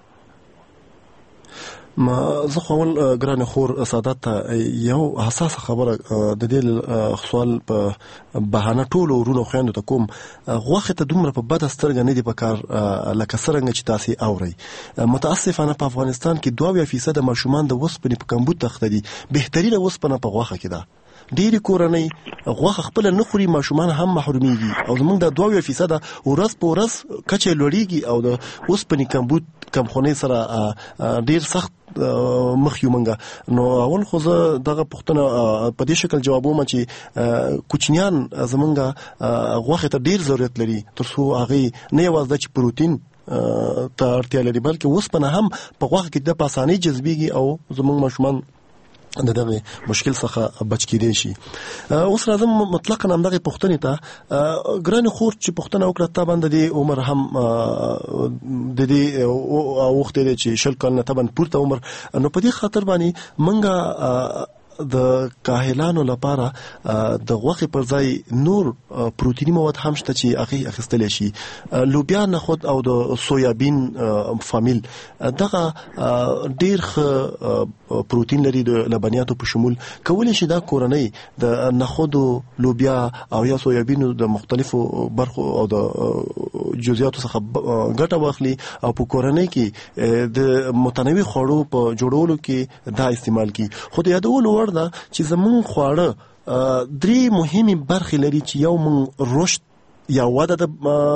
ما زه خپل ګران خور سادات ته یو حساس خبره د دې سوال په بهانه ټول ورونو خويندو ته کوم. غوښه ته دومره په بد سترګه نه دی په کار لکه څنګه چې تاسو اوري. متاسفانه په افغانستان کې 22% ماشومان د وسپنې په کمبود تخته دي. بهترینه وسپنه په غوښه کې ده. ډېری کورنۍ غوښه خپل نه خوري، ماشومان هم محرومیږي او زمونږ د 22% ورځ په ورځ کچه لوړیږي او د اوسپنې کمبود کمخونۍ سره ډېر سخت مخ یو منګه. نو اول خو زه دغه پوښتنه په دې شکل جوابوم چې کوچنیان زمونږ غوښه ته ډېر ضرورت لري ترڅو هغه نه یوازې چې پروتین ته اړتیا لري بلکې اوسپنه هم په غوښه کې د په اسانۍ جذبېږي او زمونږ ماشومان د دغه مشکل څخه بچ کېدای شي. اوس راځم مطلقاً همدغه پوښتنې ته. ګران خور چې پوښتنه وکړه تا باندې د عمر هم د دې وخت دی چې 20 کال نه تبن پورته عمر، نو په دې خاطر باندې منګه د کاهلانو لپاره د غوښې پر ځای نور پروتینی مواد هم شته چې هغه اخیستل شي. لوبیا، نخود او د سویابین فامیل دغه ډیر پروتین لري د لبنیاتو په شمول. کولی شي دا کورنۍ د نخود، لوبیا او یا سویابین د مختلفو برخو او د جزئیاتو څخه ګټه واخلي او په کورنۍ کې د متنوع خوړو په جوړولو کې دا استعمال کی. خو د یادولو وړ ده چې زمون خواړه درې مهمه برخې لري چې یو مون رشد یا وده د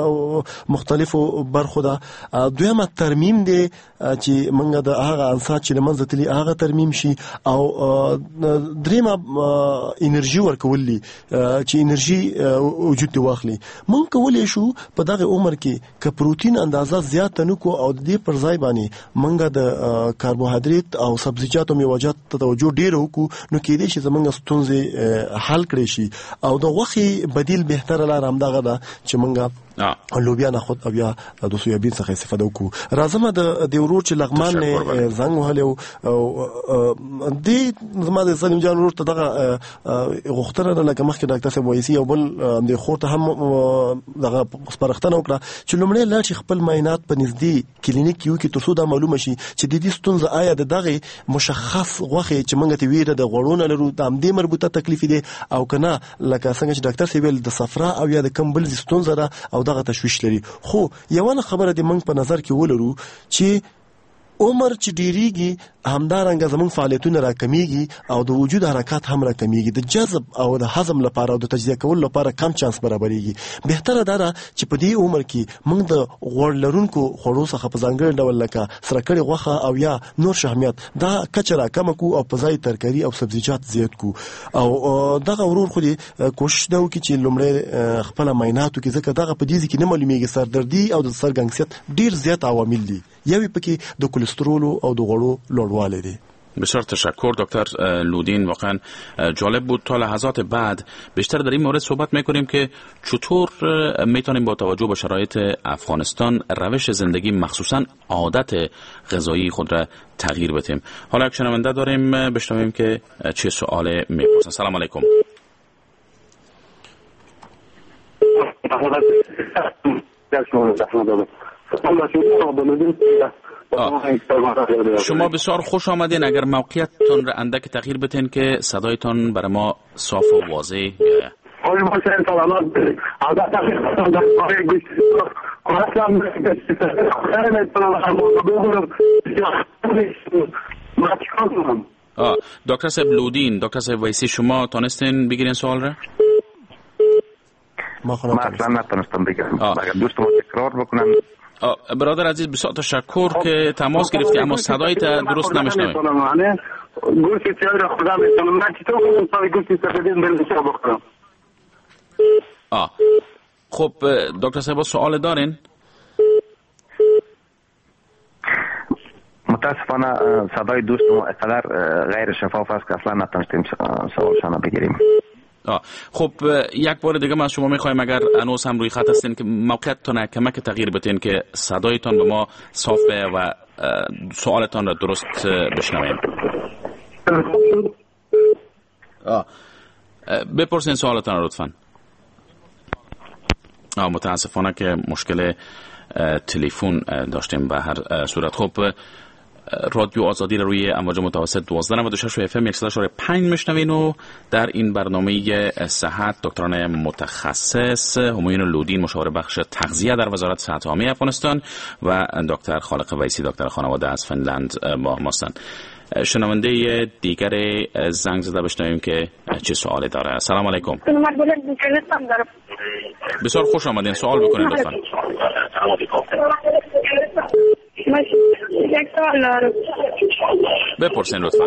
مختلفو برخو ده، دویمه ترمیم دی چې موږ د هغه عناصر چې لمنځه تلي هغه ترمیم شي، او دریمه انرژي ورکول دي چې انرژي وجود ته واخلي. موږ کولای شو په دغه عمر کې ک پروتین اندازه زیات نه کو او د دې پر ځای باندې موږ د کاربوهایډریټ او سبزیجات او میوه‌جات ته توجه ډیر وکړو، نو کېدای شي زموږ ستونزې حل کړي شي. او د غوښې بدیل بهتره لار همدغه ده چې مونږه لوبیا، نخود او یا د سویابین څخه استفاده وکړو. راځم د ورور چې لغمان نه زنګ وهلو او د زما د سلیم جان ورور ته دغه غوښتنه لکه مخکې ډاکټر صاحب وایي او بل د خور ته هم دغه سپارښتنه وکړه چې لومړی لا چې خپل معاینات په نږدې کلینیک یو کې تر څو دا معلومه شي چې د دې ستونزه آیا د دغه مشخص غوښه چې مونږ ته ویره د غوړونه لرو د همدې مربوطه تکلیف دي او کنه لکه څنګه چې ډاکټر صاحب د صفرا او یا د کمبل ستونزه ده او دغه تشویش لري. خو یوه خبره دې موږ په نظر کې ولرو چې عمر چې ډیریږي همدارنګه زموږ فعالیتونه راکمیږي او د وجود حرکات هم راکمیږي. د جذب او د هضم لپاره او د تجزیه کولو لپاره کم چانس برابرېږي. بهتره ده چې په دې عمر کې موږ د غوړ لرونکو خوړو څخه په ځانګړي ډول لکه سره کړې غوښه او یا نور شحمیات دا کچه راکمه کو او په ځای ترکاري او سبزیجات زیات کو. او دغه ورور خو دې کوشش دا وکړي چې لومړی خپل معایناتو کې ځکه دغه په دې کې نه معلومیږي سردردي او د سر ګنګسیت ډیر زیات عوامل دي. یوه پکې د کلسترول او د غوړو لوړوالی دی. بسیار تشکر دکتر لودین، واقعا جالب بود. تا لحظات بعد بیشتر در این مورد صحبت میکنیم که چطور میتونیم با توجه به شرایط افغانستان روش زندگی مخصوصا عادت غذایی خود را تغییر بدیم. حالا یک شنونده داریم، بشنویم که چه سوال میپرسن. سلام علیکم. شما بسیار خوش آمدین. اگر موقعیتتون را اندک تغییر بتین که صدایتان برای ما صاف و واضح بیاید. دکتر صاحب لودین، دکتر صاحب ویسی، شما تانستین بگیرین سوال را؟ ما اصلا نتونستم بگیرم. اگر دوستم تکرار بکنم. برادر عزیز بسیار تشکر که تماس گرفتی، اما صدایت درست نمیشنویم. گوشت چای را خدا میتونم. من چطور کنم تا گوشت سفیدین بلنشا بخورم؟ خب دکتر صاحب سوال دارین؟ متاسفانه صدای دوستم اقدر غیر شفاف است که اصلا نتونستیم سوالشان بگیریم. خب یک بار دیگه ما از شما میخوایم اگر هنوز هم روی خط هستین که موقعیتتون کمک تغییر بتین که صدایتان به ما صافه و سوالتان را درست بشنویم. بپرسین سوالتان را لطفاً. متاسفانه که مشکل تلفن داشتیم به هر صورت. خب رادیو آزادی را روی امواج متوسط 1296 و FM 100.5 میشنوین و در این برنامه صحت دکتران متخصص همایون لودین مشاور بخش تغذیه در وزارت صحت عامه افغانستان و دکتر خالق ویسی دکتر خانواده از فنلند با ما هستند. شنونده دیگر زنگ زده بشنویم که چه سوالی داره. سلام علیکم. بسیار خوش آمدین. سوال بکنید لطفاً. یک سوال دارم. بپرسین لطفاً.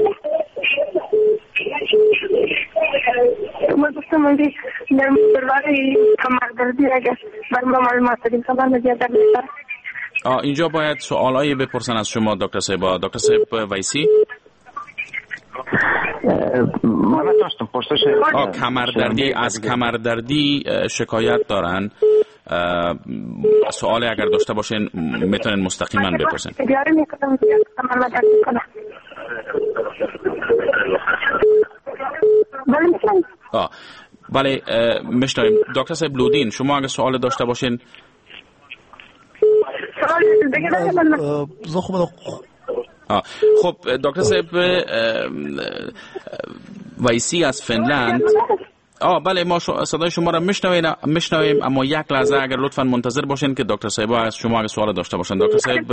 من دوستم در برای کمردردی اگر بر ما معلومات داریم خبر مزیادر بیشتر. اینجا باید سوالایی بپرسن از شما دکتر صاحب. دکتر صاحب ویسی. من داشتم پرسش کمردردی، از کمردردی شکایت دارن. سوال اگر داشته باشین میتونین مستقیما بپرسین. بله میشنویم. دکتر صاحب لودین، شما اگه سوال داشته باشین. خب دکتر صاحب ویسی از فنلند. بله ما صدای شما را میشنویم، اما یک لحظه اگر لطفا منتظر باشین که دکتر صاحب از شما اگه سوال داشته باشن. دکتر صاحب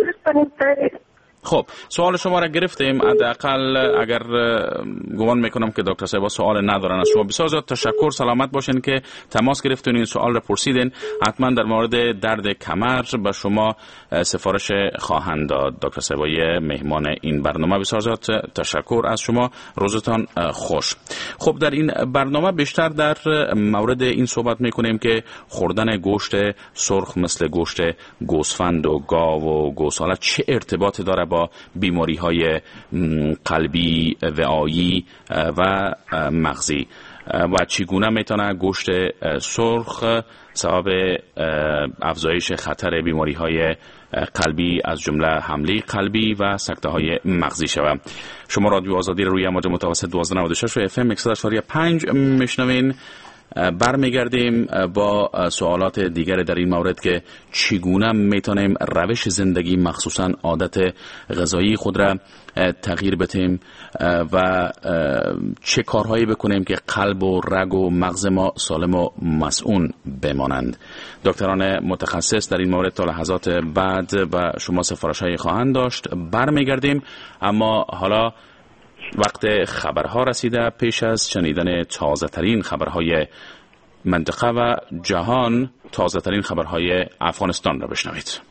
خب سوال شما را گرفتیم. حداقل اگر گمان میکنم که دکتر صاحب سوال ندارن از شما. بسیار زیاد تشکر، سلامت باشین که تماس گرفتین این سوال را پرسیدین. حتما در مورد درد کمر به شما سفارش خواهند داد دکتر صاحب مهمان این برنامه. بسیار زیاد تشکر از شما، روزتان خوش. خب در این برنامه بیشتر در مورد این صحبت میکنیم که خوردن گوشت سرخ مثل گوشت گوسفند و گاو و گوساله چه ارتباطی داره با بیماری های قلبی، وعایی و مغزی و چگونه میتونه گوشت سرخ سبب افزایش خطر بیماری های قلبی از جمله حمله قلبی و سکته های مغزی شود. شما رادیو آزادی روی امواج متوسط 1296 و FM 100.5 میشنوین. برمیگردیم با سوالات دیگر در این مورد که چگونه میتونیم روش زندگی مخصوصا عادت غذایی خود را تغییر بدیم و چه کارهایی بکنیم که قلب و رگ و مغز ما سالم و مسئول بمانند. دکتران متخصص در این مورد تا لحظات بعد و شما سفارش‌هایی خواهند داشت. برمیگردیم، اما حالا وقت خبرها رسیده. پیش از شنیدن تازه ترین خبرهای منطقه و جهان، تازه ترین خبرهای افغانستان را بشنوید.